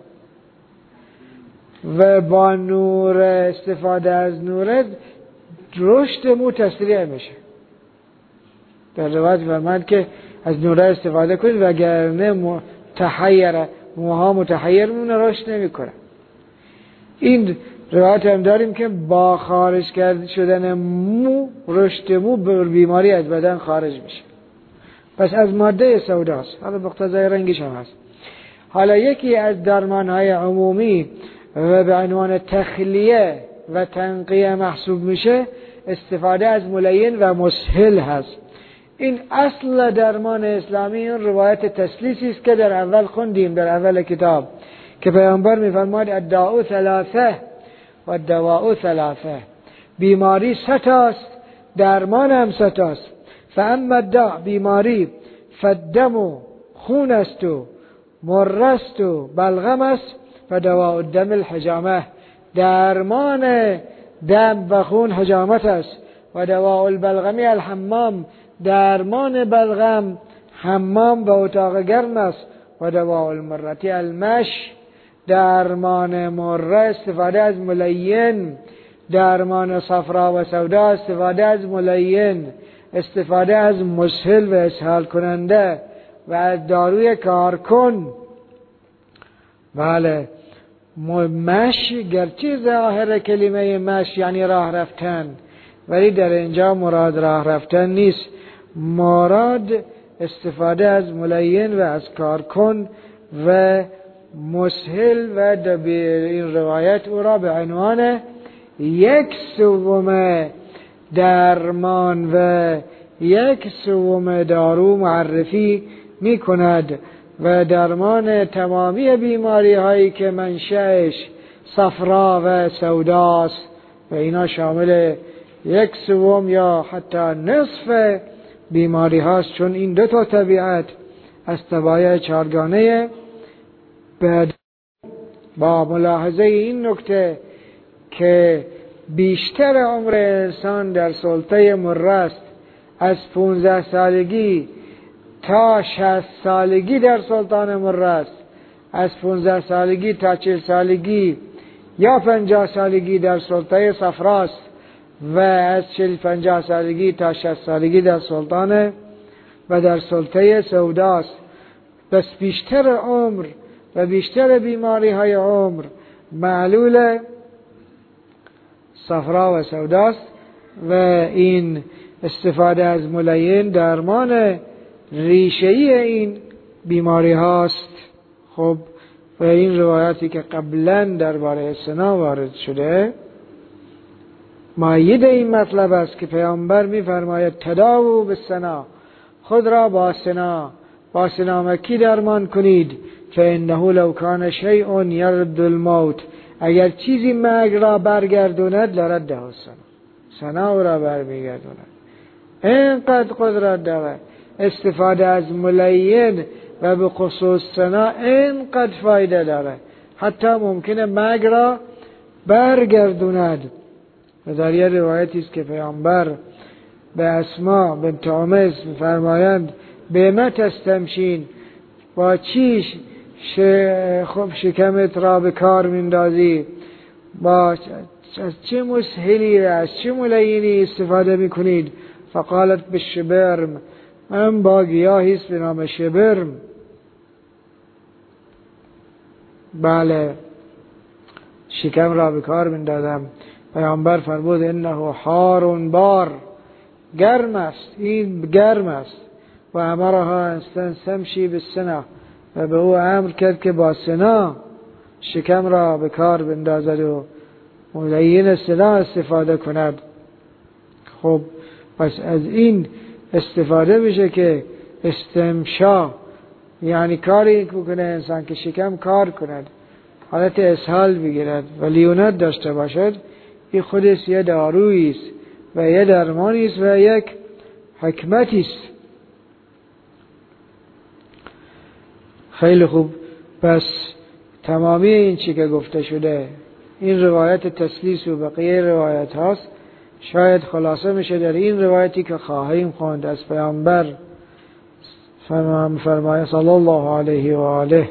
و با نور استفاده از نور رشد مو تسریع میشه. در روایت فرمود که از نور استفاده کنید وگرنه موها متحیر مون رشد نمیکنه. این روایت هم داریم که با خارج کرده شدن مو رشد مو بیماری از بدن خارج میشه. پس از ماده سوداست، حالا مقتضای رنگش هم هست. حالا یکی از درمانهای عمومی و به عنوان تخلیه و تنقیه محسوب میشه استفاده از ملین و مسهل هست. این اصل درمان اسلامی این روایت تسلیسی است که در اول خوندیم، در اول کتاب، که پیامبر میفرماید الداء ثلاثه و الدواء ثلاثه. بیماری ستاست، درمان هم ستاست. فاما الداء بیماری فالدم خون است و مر است و بلغم است و دواء الدم الحجامه. درمان دم و خون حجامت است و دواء البلغم الحمام. درمان بلغم حمام و اتاق گرم است و دواء المرة المش. درمان مره استفاده از ملین. درمان صفرا و سودا استفاده از ملین. استفاده از مسهل و اسهال کننده و از داروی کارکن. بله، مش گرچه ظاهر کلمه مش یعنی راه رفتن، ولی در اینجا مراد راه رفتن نیست. مراد استفاده از ملین و از کارکن و مسهل و این روایت او را به عنوان 1/3 درمان و 1/3 دارو معرفی می کند و درمان تمامی بیماری هایی که منشأش صفرا و سوداست و اینا شامل 1/3 یا حتی نصف بیماری هاست، چون این دو تا طبیعت از طبایع چارگانه. با ملاحظه این نکته که بیشتر عمر انسان در سلطه مره است، از 15 سالگی تا 60 سالگی در سلطان مره است، از 15 سالگی تا 40 سالگی یا 50 سالگی در سلطه صفراست و از 40-50 سالگی تا 60 سالگی در سلطان و در سلطه سوداست. بس بیشتر عمر و بیشتر بیماری های عمر معلول صفرا و سوداست و این استفاده از ملین درمان ریشه‌ای این بیماری هاست. خب و این روایاتی که قبلا درباره سنا وارد شده مایید این مطلب است که پیامبر می‌فرماید تداووا بالسنا، خود را با سنا مکی درمان کنید. فانه لو کان شیء یرد الموت، اگر چیزی مرگ را برگرداند لرده السنا، ثنا او را برمیگردوند. اینقدر قدرت داره. استفاده از ملین و به خصوص ثنا اینقدر فایده داره، حتی ممکنه مرگ را برگردوند. و در یه روایتی است که پیامبر به اسما بنت عمیس می‌فرمایند به ما تستمشین، با چیش خب شکمت را به کار میندازی، با از چه مسهلی و از چه ملینی استفاده میکنید؟ فقالت به شبرم، من با گیاهی است به نام شبرم. بله، شکم را به کار میندازم. پیامبر فرمود انه حار بار، گرم است، این گرم است. و امرها ان تمشی بالسنا، و به او امر کرد که با سنا شکم را به کار بندازد و ملین سنا استفاده کند. خب پس از این استفاده بشه که استمشا یعنی کاری بکنه انسان که شکم کار کند، حالت اسهال بگیرد و لیونت داشته باشد، این خودش یه دارویی است و یه درمانی است و یک حکمتی است. خیلی خوب. پس تمامی این چی که گفته شده، این روایت تسلیس و بقیه روایت هاست، شاید خلاصه میشه در این روایتی که خواهیم خواند از پیامبر فرمایه صلی الله علیه و آله.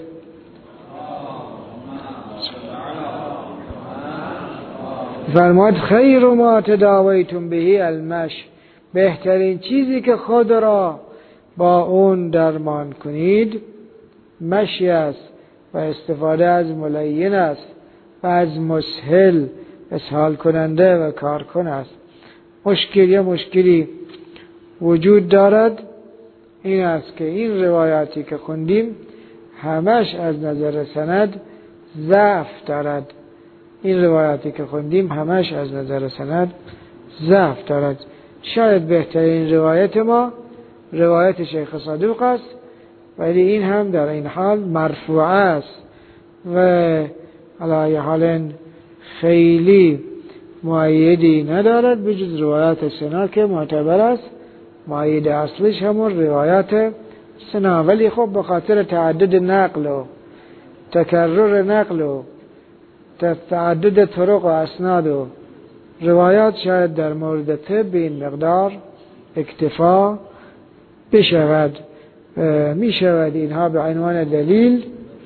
فرماد خیر ما تداویتم به المش، بهترین چیزی که خود را با اون درمان کنید مشی است و استفاده از ملین است و از مسهل اسهال کننده و کارکن است. مشکلی وجود دارد، این است که این روایاتی که خوندیم همش از نظر سند ضعف دارد. این روایاتی که خوندیم همش از نظر سند ضعف دارد. شاید بهترین روایت ما روایت شیخ صدوق است، ولی این هم در این حال مرفوع است و علی حال خیلی مؤیدی ندارد بجز روایت سنا که معتبر است. مؤید اصلیش همون روایت سنا، ولی خب به خاطر تعدد نقل و تکرر نقل و تعدد طرق و اسناد و روایات شاید در مورد طب این مقدار اکتفا بشود. می شود اینها به عنوان دلیل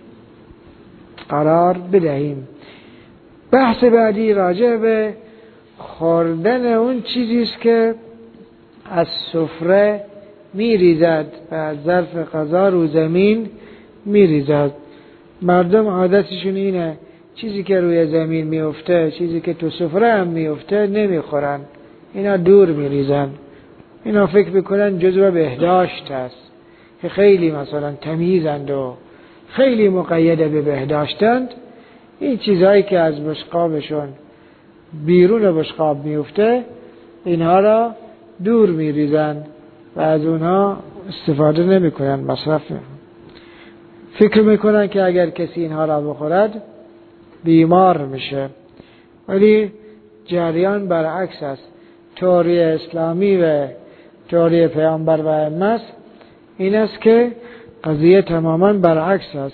قرار بدهیم. بحث بعدی راجع به خوردن اون چیزی است که از سفره می ریزد و از ظرف غذا رو زمین می ریزد. مردم عادتشون اینه چیزی که روی زمین می افته، چیزی که تو سفره هم می افته نمی خورن، اینا دور می ریزن. اینا فکر بکنن جزو بهداشت است که خیلی مثلا تمیزند و خیلی مقید به بهداشتند. این چیزهایی که از بشقابشون بیرون بشقاب میفته اینها را دور میریزن و از اونها استفاده نمیکنن، مصرف فکر میکنن که اگر کسی اینها را بخورد بیمار میشه، ولی جریان برعکس است. تئوری اسلامی و تئوری پیامبر و ائمه این است که قضیه تماما برعکس است.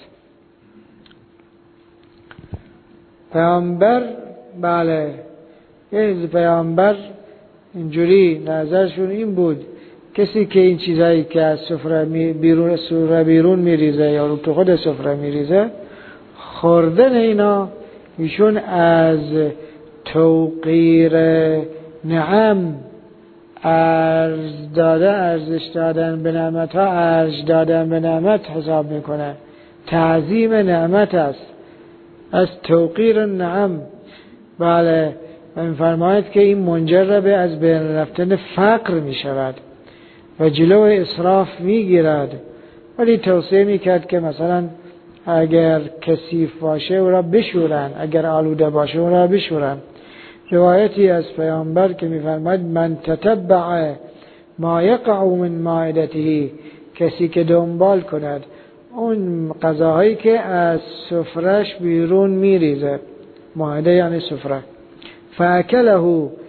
پیامبر بله، یعنی پیامبر اینجوری نظرشون این بود کسی که این چیزایی که از سفره بیرون میریزه یا رو تو خود سفره میریزه، خوردن اینا ایشون از توقیر نعم، ارزش دادن به نعمت ها، ارج دادن به نعمت حساب میکنه. تعظیم نعمت است، از توقیر نعم. بله، من فرماید که این منجر به از بین رفتن فقر می شود و جلو اسراف می گیرد. ولی توصیه می کرد که مثلا اگر کثیف باشه او را بشورن، اگر آلوده باشه او را بشورن. روایتی از پیامبر که می فرماید من تتبع ما یقع من مائدته، کسی که دنبال کند اون غذاهایی که از سفرش بیرون میریزه، مائده یعنی سفره، فاکله،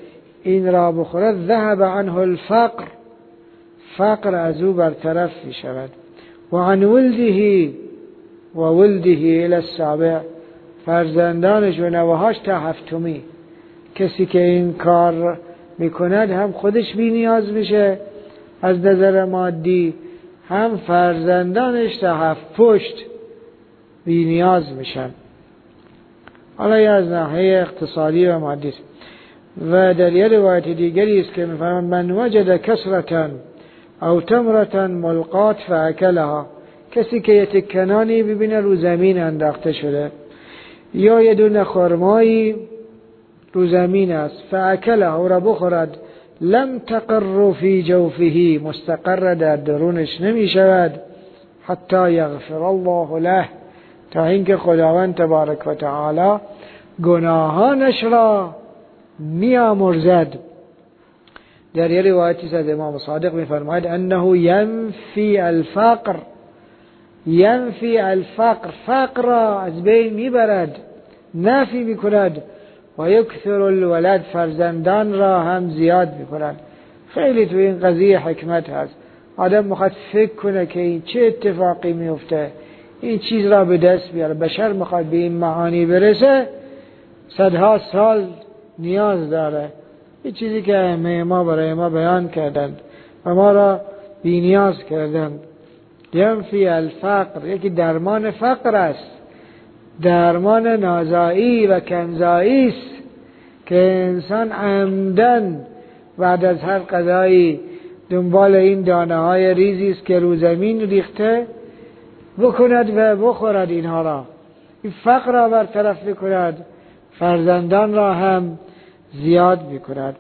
این را بخورد ذهب عنه الفقر، فقر از او برطرف می شود. و عن ولده و ولده الى السابع، فرزندانش و نوهاش تا هفتمی. کسی که این کار میکند هم خودش بی نیاز میشه از نظر مادی، هم فرزندانش تا هفت پشت بی نیاز میشن. حالا از ناحیه اقتصادی و مادی. و در یه روایت دیگری است که میفرماید من وجد کسرة او تمرة ملقات فاکلها، کسی که یه تکنانی ببینه رو زمین انداخته شده یا یه دونه خرمایی رو زمین است، فاکلها و را بخورد، لم تقر فی جوفه، مستقر در درونش نمی شود، حتی یغفر الله له، تا اینکه خداوند تبارک و تعالی گناهانش را میامرزد. در یه روایتی از امام صادق میفرماید انه ینفی الفقر، ینفی الفقر، فقر را از بین میبرد، نفی میکند، و یکثر الولد، فرزندان را هم زیاد میکند. خیلی تو این قضیه حکمت هست. آدم میخواد فکر کنه که این چه اتفاقی میفته، این چیز را به دست بیاره. بشر میخواد به این معانی برسه صدها سال نیاز داره. این چیزی که ائمه ما برای ما بیان کردند و ما را بی نیاز کردند. ینفی الفقر، یکی درمان فقر است، درمان نازایی و کنزایی است که انسان عمدن بعد از هر غذایی دنبال این دانه های ریزی است که رو زمین ریخته بکند و بخورد اینها را. این فقر را برطرف بکند، فرزندان را هم زیاد بکند.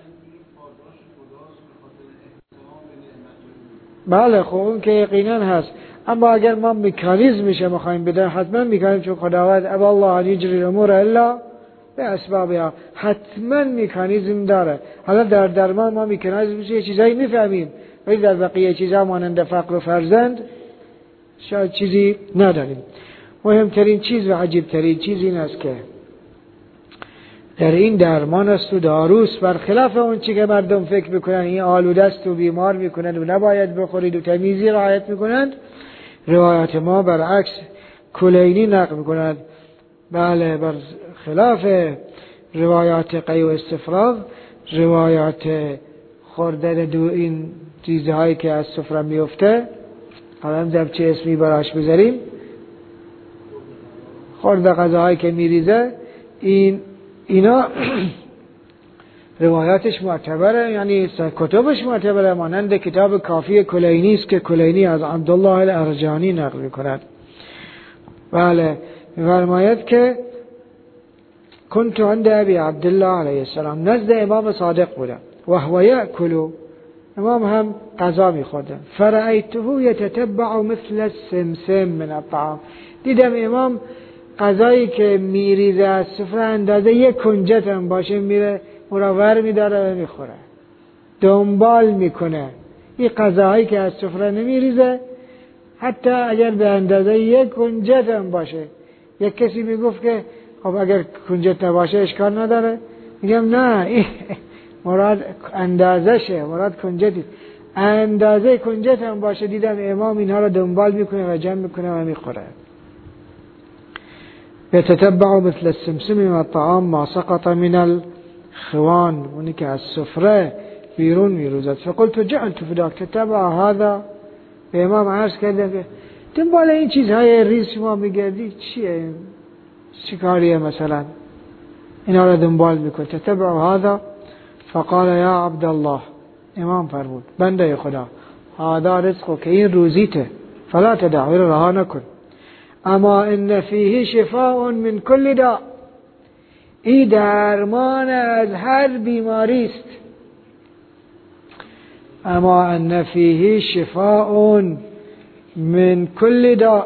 بله خب اون که یقینا هست، اما اگر ما مکانیزمش میخوایم بدن، حتما میکنیم، چون خداوند ابا الله ان یجری الامور الا به اسبابها، حتما مکانیزم داره. حالا در درمان ما مکانیزمش یه چیزایی میفهمیم، ولی در بقیه چیزا مانند فقر و فرزند شاید چیزی نداریم. مهمترین چیز و عجیبترین چیز این است که در این درمان است و داروست، برخلاف اون چی که مردم فکر میکنن این آلوده است و بیمار میکنند و نباید بخورید و تمیزی رعایت میکنند. روایات ما برعکس کلینی نقل میکنند. بله، بر خلاف روایات قی و استفراغ، روایات خوردن دو این چیزهایی که از سفره میفته، حالا هم چه اسمی براش بذاریم، خورده غذاهایی که میریزه، اینا روایاتش معتبره، یعنی کتابش معتبره، مانند کتاب کافی کلینی است که کلینی از عبدالله الارجانی نقل میکند. بله، می‌فرماید که كنت عند ابي عبدالله علیه السلام، نزد امام صادق بودم، و هو یأکل، امام هم غذا می‌خورد، فرأیته یتتبع مثل السمسم من الطعام، دیدم امام غذایی که میریزه از سفره اندازه یک کنجت هم باشه میره مراور میداره و میخوره، دنبال میکنه. این غذاهایی که از سفره نمیریزه حتی اگر به اندازه یک کنجت هم باشه. یک کسی میگفت که خب اگر کنجت نباشه اشکال نداره، میگم نه، این مراد اندازه شه، مراد کنجتی، اندازه کنجت هم باشه. دیدم امام اینها را دنبال میکنه و جمع میکنه و میخوره. يتتبع مثل السمسم من الطعام ما سقط من الخوان، اونی که از سفره بیرون میروزد. فقلت جعلت فداك تتبع هذا، به امام عرض کردم که دنبال این چیزهای ریز شما میگردی، چیه؟ چی کاریه مثلا اینا را دنبال میکن؟ تتبع هذا، فقال یا عبدالله، امام فرمود بنده خدا، هذا رزق، که این روزیته، فلا تدعو، رها نکن، اما ان فیه شفاء من کل داء، این درمان از هر بیماری است. اما ان فیه شفاء من کل داء،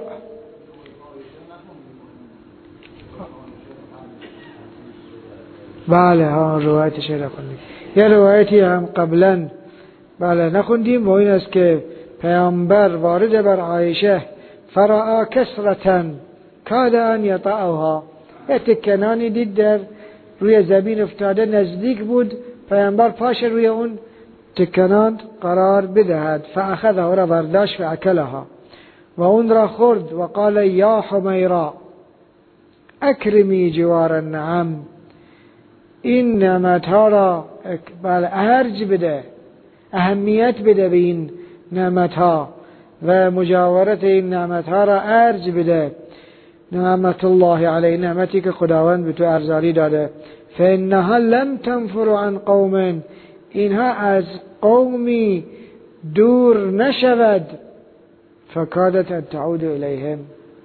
بله ها روایتش نخوندیم، یه روایتی هم قبلا بله نخوندیم، و این است که پیامبر وارد بر عایشه فرآ کسرتن کاد ان یطعها، یه تکنانی دید در روی زمین افتاده، نزدیک بود پیامبر پاش روی اون تکنان قرار بدهد. فاخذه را برداشت و اکلها و اون را خورد و قال یا حمیرا اکرمی جوار النعم، این نعمتها را ارج بده، اهمیت بده به این نعمتها و مجاورت این نعمتها را ارج بده. نعمت الله علیه، نعمتی که خداوند به تو ارزانی داده. فانها لم تنفر عن قوم، اینها از قومی دور نشود. فکادت ان تعود الیهم،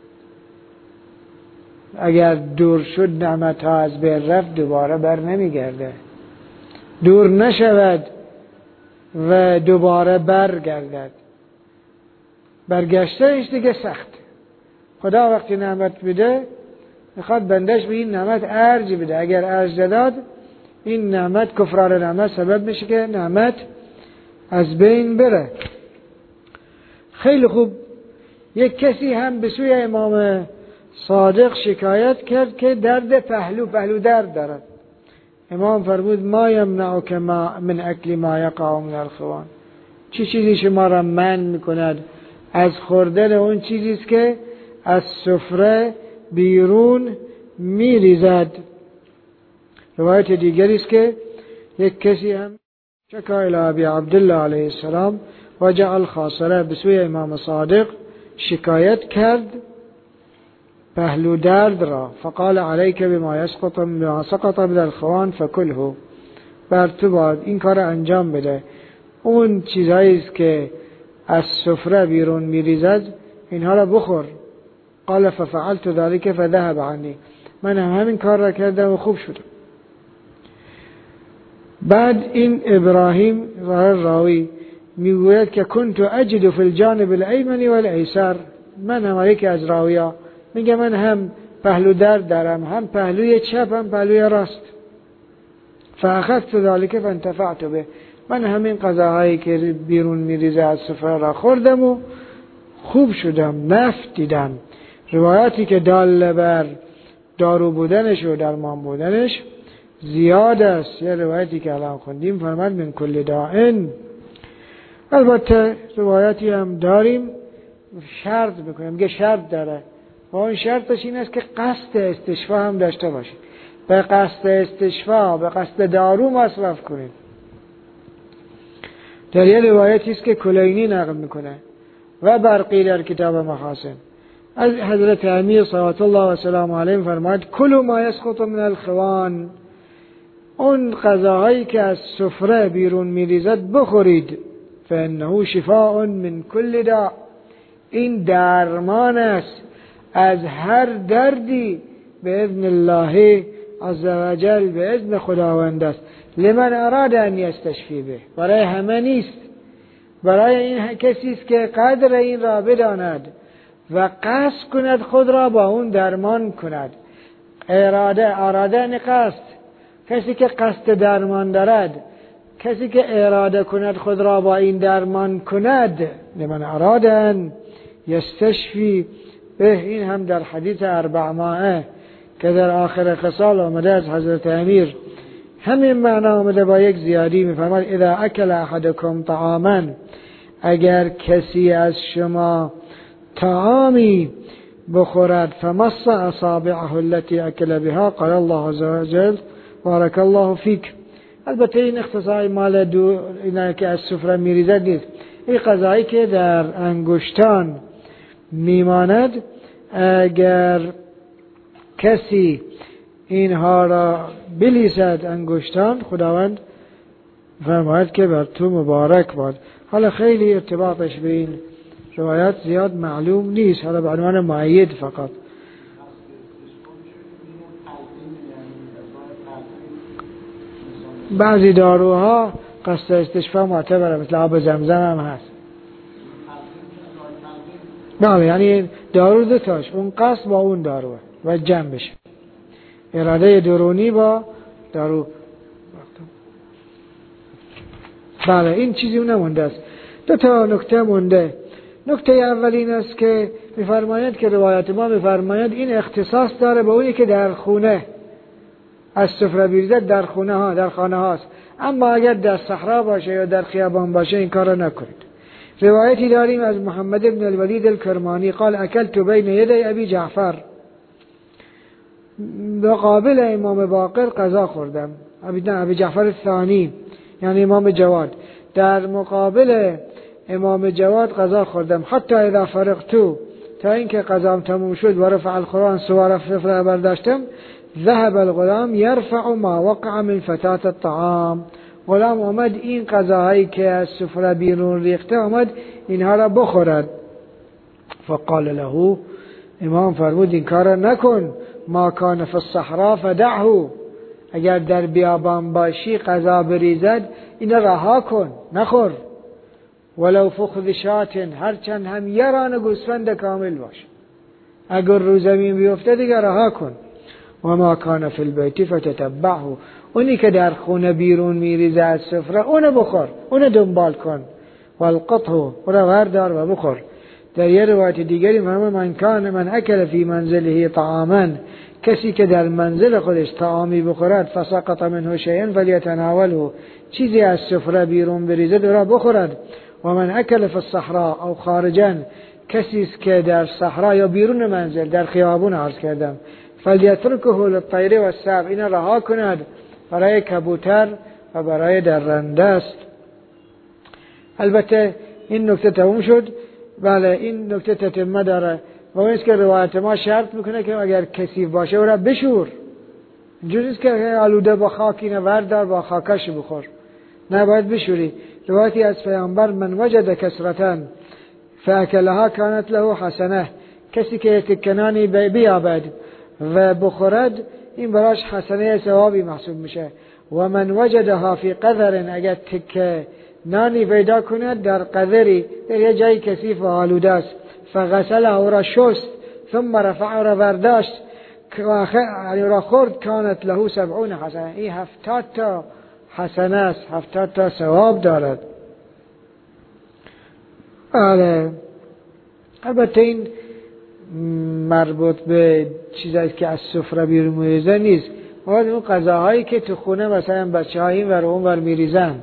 اگر دور شد نعمتها از بین رفت دوباره بر نمیگرده، دور نشود و دوباره برگردد. برگشتنش دیگه سخت. خدا وقتی نعمت بده میخواد بندش به این نعمت ارج بده. اگر ارج داد این نعمت، کفران نعمت، سبب میشه که نعمت از بین بره. خیلی خوب. یک کسی هم به سوی امام صادق شکایت کرد که درد پهلو درد دارد. امام فرمود ما یمنعک من اکل ما یقع من الخوان، چه چیزی شما را منع میکند از خوردن اون چیزیست که از سفره بیرون میریزد. روایت دیگری است که یک کسی هم شکا الی ابی عبدالله علیه السلام و جعل خاصره، به سوی امام صادق شکایت کرد پهلو درد را. فقال علیک بما سقط من الخوان فکله، بر تو باید این کار انجام بده، اون چیزهایی است که از سفره بیرون میریزد اینها را بخور. قال ففعلت ذلك فذهب عني، من همین کار را کردم و خوب شدم. بعد این ابراهیم راوی میگوید که كنت اجد في الجانب الایمن والایسر، من هم یکی از راویا میگه من هم پهلو درد دارم، هم پهلوی چپ هم پهلوی راست. فاخذت ذلك فانتفعت به، من همین غذاهایی که بیرون میریزه از سفره را خوردم و خوب شدم، نفع دیدم. روایاتی که دال بر دارو بودنش و درمان بودنش زیاد است. یه روایتی که الان خوندیم فرمود من کل دائن. البته روایتی هم داریم شرط میکنیم، میگه شرط داره و اون شرطش این است که قصد استشفا هم داشته باشید. به قصد استشفا، به قصد دارو مصرف کنید. در یه روایتی است که کلینی نقل میکنه و برقی در کتاب محاسن از حضرت امیر صلوات الله و سلام علیه فرمود کلوا ما یسقط من الخوان، اون غذاهایی که از سفره بیرون میریزد بخورید. فانه شفاء من کل داء، این درمان است از هر دردی به اذن الله عز وجل، به اذن خداوند است. لمن اراد ان یستشفی به، برای همه نیست، برای این کسی است که قدر این را بداند و قصد کند خود را با اون درمان کند. اراده قصد، کسی که قصد درمان دارد، کسی که اراده کند خود را با این درمان کند. لمن اراد ان یستشفی به، این هم در حدیث 4 ماهه که در آخر خصال آمده از حضرت امیر همین معنا آمده با یک زیادی. میفرماد اذا اکل احدکم طعاما، اگر کسی از شما طعامی بخورد فمص اصابعه التي اکل بها قال الله عز وجل بارک الله فیک. البته این اختصاص مال اینا که از سفره میریزد نیست، این غذایی که در انگشتان میماند، اگر کسی اینها را بلیسد انگشتان، خداوند فرماید که بر تو مبارک باد. حالا خیلی ارتباطش به این روایت زیاد معلوم نیست، حالا به عنوان مؤید فقط. بعضی داروها قصد استشفا معتبره، مثل آب زمزم هم هست. نه یعنی دارو دوتاش، اون قصد با اون داروه و جمع بشه، اراده درونی با دارو. بله این چیزی نمونده است. 2 نکته مونده. نکته اول این است که میفرماید که روایت ما میفرماید این اختصاص داره به اونی که در خونه از سفره بیریزد، در خونه ها، در خانه هاست. اما اگر در صحرا باشه یا در خیابان باشه این کار را نکنید. روایتی داریم از محمد بن الولید الکرمانی قال اکلت بین یدی ابی جعفر، مقابل امام باقر غذا خوردم، ابی جعفر الثانی یعنی امام جواد، در مقابل امام جواد غذا خوردم حتی اذا فرغتو، تا اینکه غذام تموم شد و رفع القرآن سوار سفره برداشتم، ذهب الغلام یرفع ما وقع من فتات الطعام، غلام آمد این غذاهایی که از سفره بیرون ریخته آمد اینها را بخورد. فقال له، امام فرمود این کار نکن، ما کان فی الصحراء فدعه، اگر در بیابان باشی غذا بریزد این رها کن نخور، ولو فخذ شات، هرچند هم یران گوسفند کامل باشه، اگر رو زمین بیفته دیگه رها کن. و ما کان فی البیت فتتبعه، اونی که در خونه بیرون میریزه از سفره اونو بخور، اونو دنبال کن. والقطه، اونو وردار و بخور. در یه روایت دیگری من اکل فی منزله طعاما، کسی که در منزل خودش طعامی بخورد، فسقط منه شیئا فلیتناوله، چیزی از سفره بیرون بریزه درا بخورد. و من اکل فی الصحراء او خارجا، کسی که در صحرا یا بیرون منزل در خیابون عرض کردم، فلیترکه للطیر و السبع، این رها کند برای کبوتر و برای درنده است. البته این نکته تموم شد. بله این نکته تتمه داره و اون است که روایت ما شرط میکنه که اگر کثیف باشه او را بشور، اینجوری نیست که آلوده با خاک اینو وردار با خاکش بخور، نه باید بشوری. روایتی از پیامبر من وجد کسرتن فاکلها کانت له حسنه، کسی که تکنانی بیابد و بخورد این براش حسنه ثوابی محسوب میشه. و من وجدها فی قذر، اگر تکه نانی پیدا کند در قذری، در یه جایی کثیف و آلوده است، فغسله او را شست، ثم رفع را برداشت را خورد، کانت له 70 حسنه، این 70 تا حسنه است، 70 تا ثواب دارد. البته این مربوط به چیزایی که از سفره بیرون میریزن نیست، باید اون غذاهایی که تو خونه مثلا بچه‌ها این ور اون ور میریزن.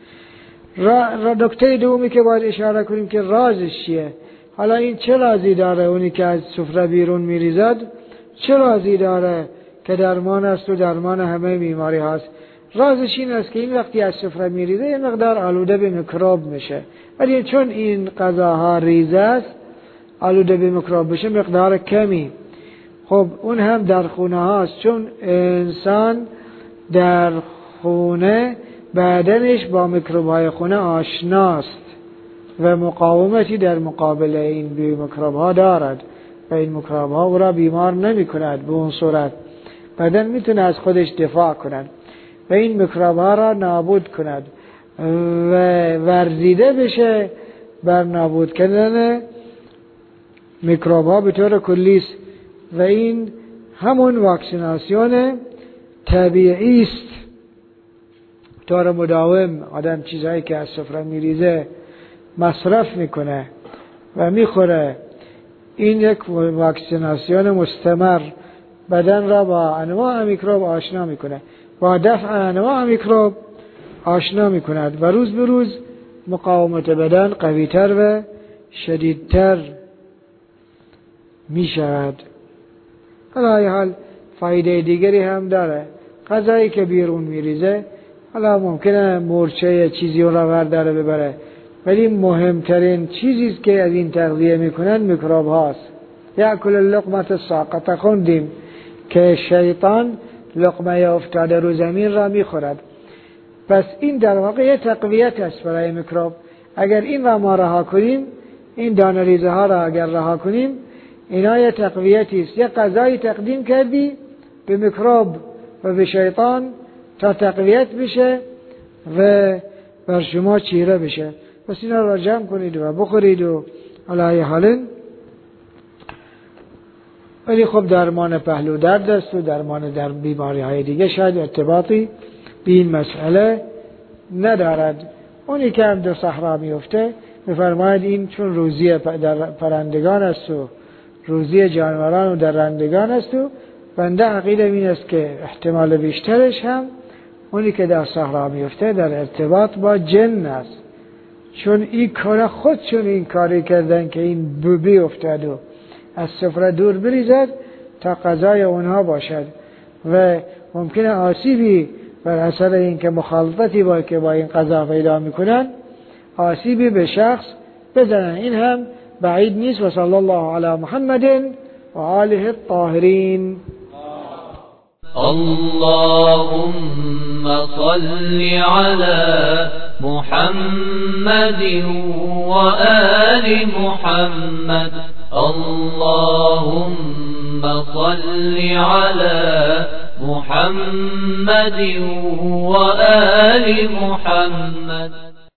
نکته دومی که باید اشاره کنیم که رازش چیه. حالا این چه رازی داره اونی که از سفره بیرون میریزد، چه رازی داره که درمان است و درمان همه بیماری هست. رازش این است که این وقتی از سفره میریزه یه مقدار آلوده به میکروب میشه، ولی چون این غذاها ریزه است آلوده به میکروب بشه مقدار کمی. خب اون هم در خونه هاست، چون انسان در خونه بدنش با میکروب های خونه آشناست و مقاومتی در مقابل این میکروب ها دارد و این میکروب ها او را بیمار نمی کند. به اون صورت بدن میتونه از خودش دفاع کند و این میکروب ها را نابود کند و ورزیده بشه بر نابود کردن میکروب ها به طور کلی است. و این همون واکسیناسیون طبیعی است. طور مداوم آدم چیزهایی که از سفره میریزه مصرف میکنه و میخوره، این یک واکسیناسیون مستمر بدن را با انواع میکروب آشنا میکنه، با دفع انواع میکروب آشنا میکند و روز به روز مقاومت بدن قویتر و شدیدتر میشود. حالا حال فایده دیگری هم داره. غذایی که بیرون میریزه حالا ممکنه مورچه چیزی را برداره ببره، ولی مهمترین چیزی که از این تغذیه میکنن میکروب هاست. یاکل اللقمه الساقطه، خوندیم که شیطان لقمه افتاده رو زمین را میخورد. پس این در واقع یه تقویت است برای میکروب. اگر این را ما رها کنیم، این دانه ریزه ها را اگر رها کنیم، اینا یه تقویتی است. یه غذایی تقدیم کردی به میکروب و به شیطان تا تقویت بشه و بر شما چیره بشه. پس اینا را جمع کنید و بخورید و علی حال. ولی خب درمان پهلو درد است و درمان در بیماری های دیگه شاید ارتباطی به این مسئله ندارد. اونی که هم در صحرا میفته میفرماید این چون روزی پرندگان است و روزی جانوران و درندگان است و بنده عقیده این است که احتمال بیشترش هم اونی که در صحرا میفته در ارتباط با جن است، چون این کار خودشون این کاری کردن که این بیفتد و از سفره دور بریزد تا غذای اونها باشد و ممکنه آسیبی بر اثر این که مخالطتی با که با این غذا پیدا میکنن آسیبی به شخص بزنن. این هم بعید نیست. و صلی الله علی محمد و آله الطاهرین. اللهم صل على محمد وآل محمد. اللهم صل على محمد وآل محمد.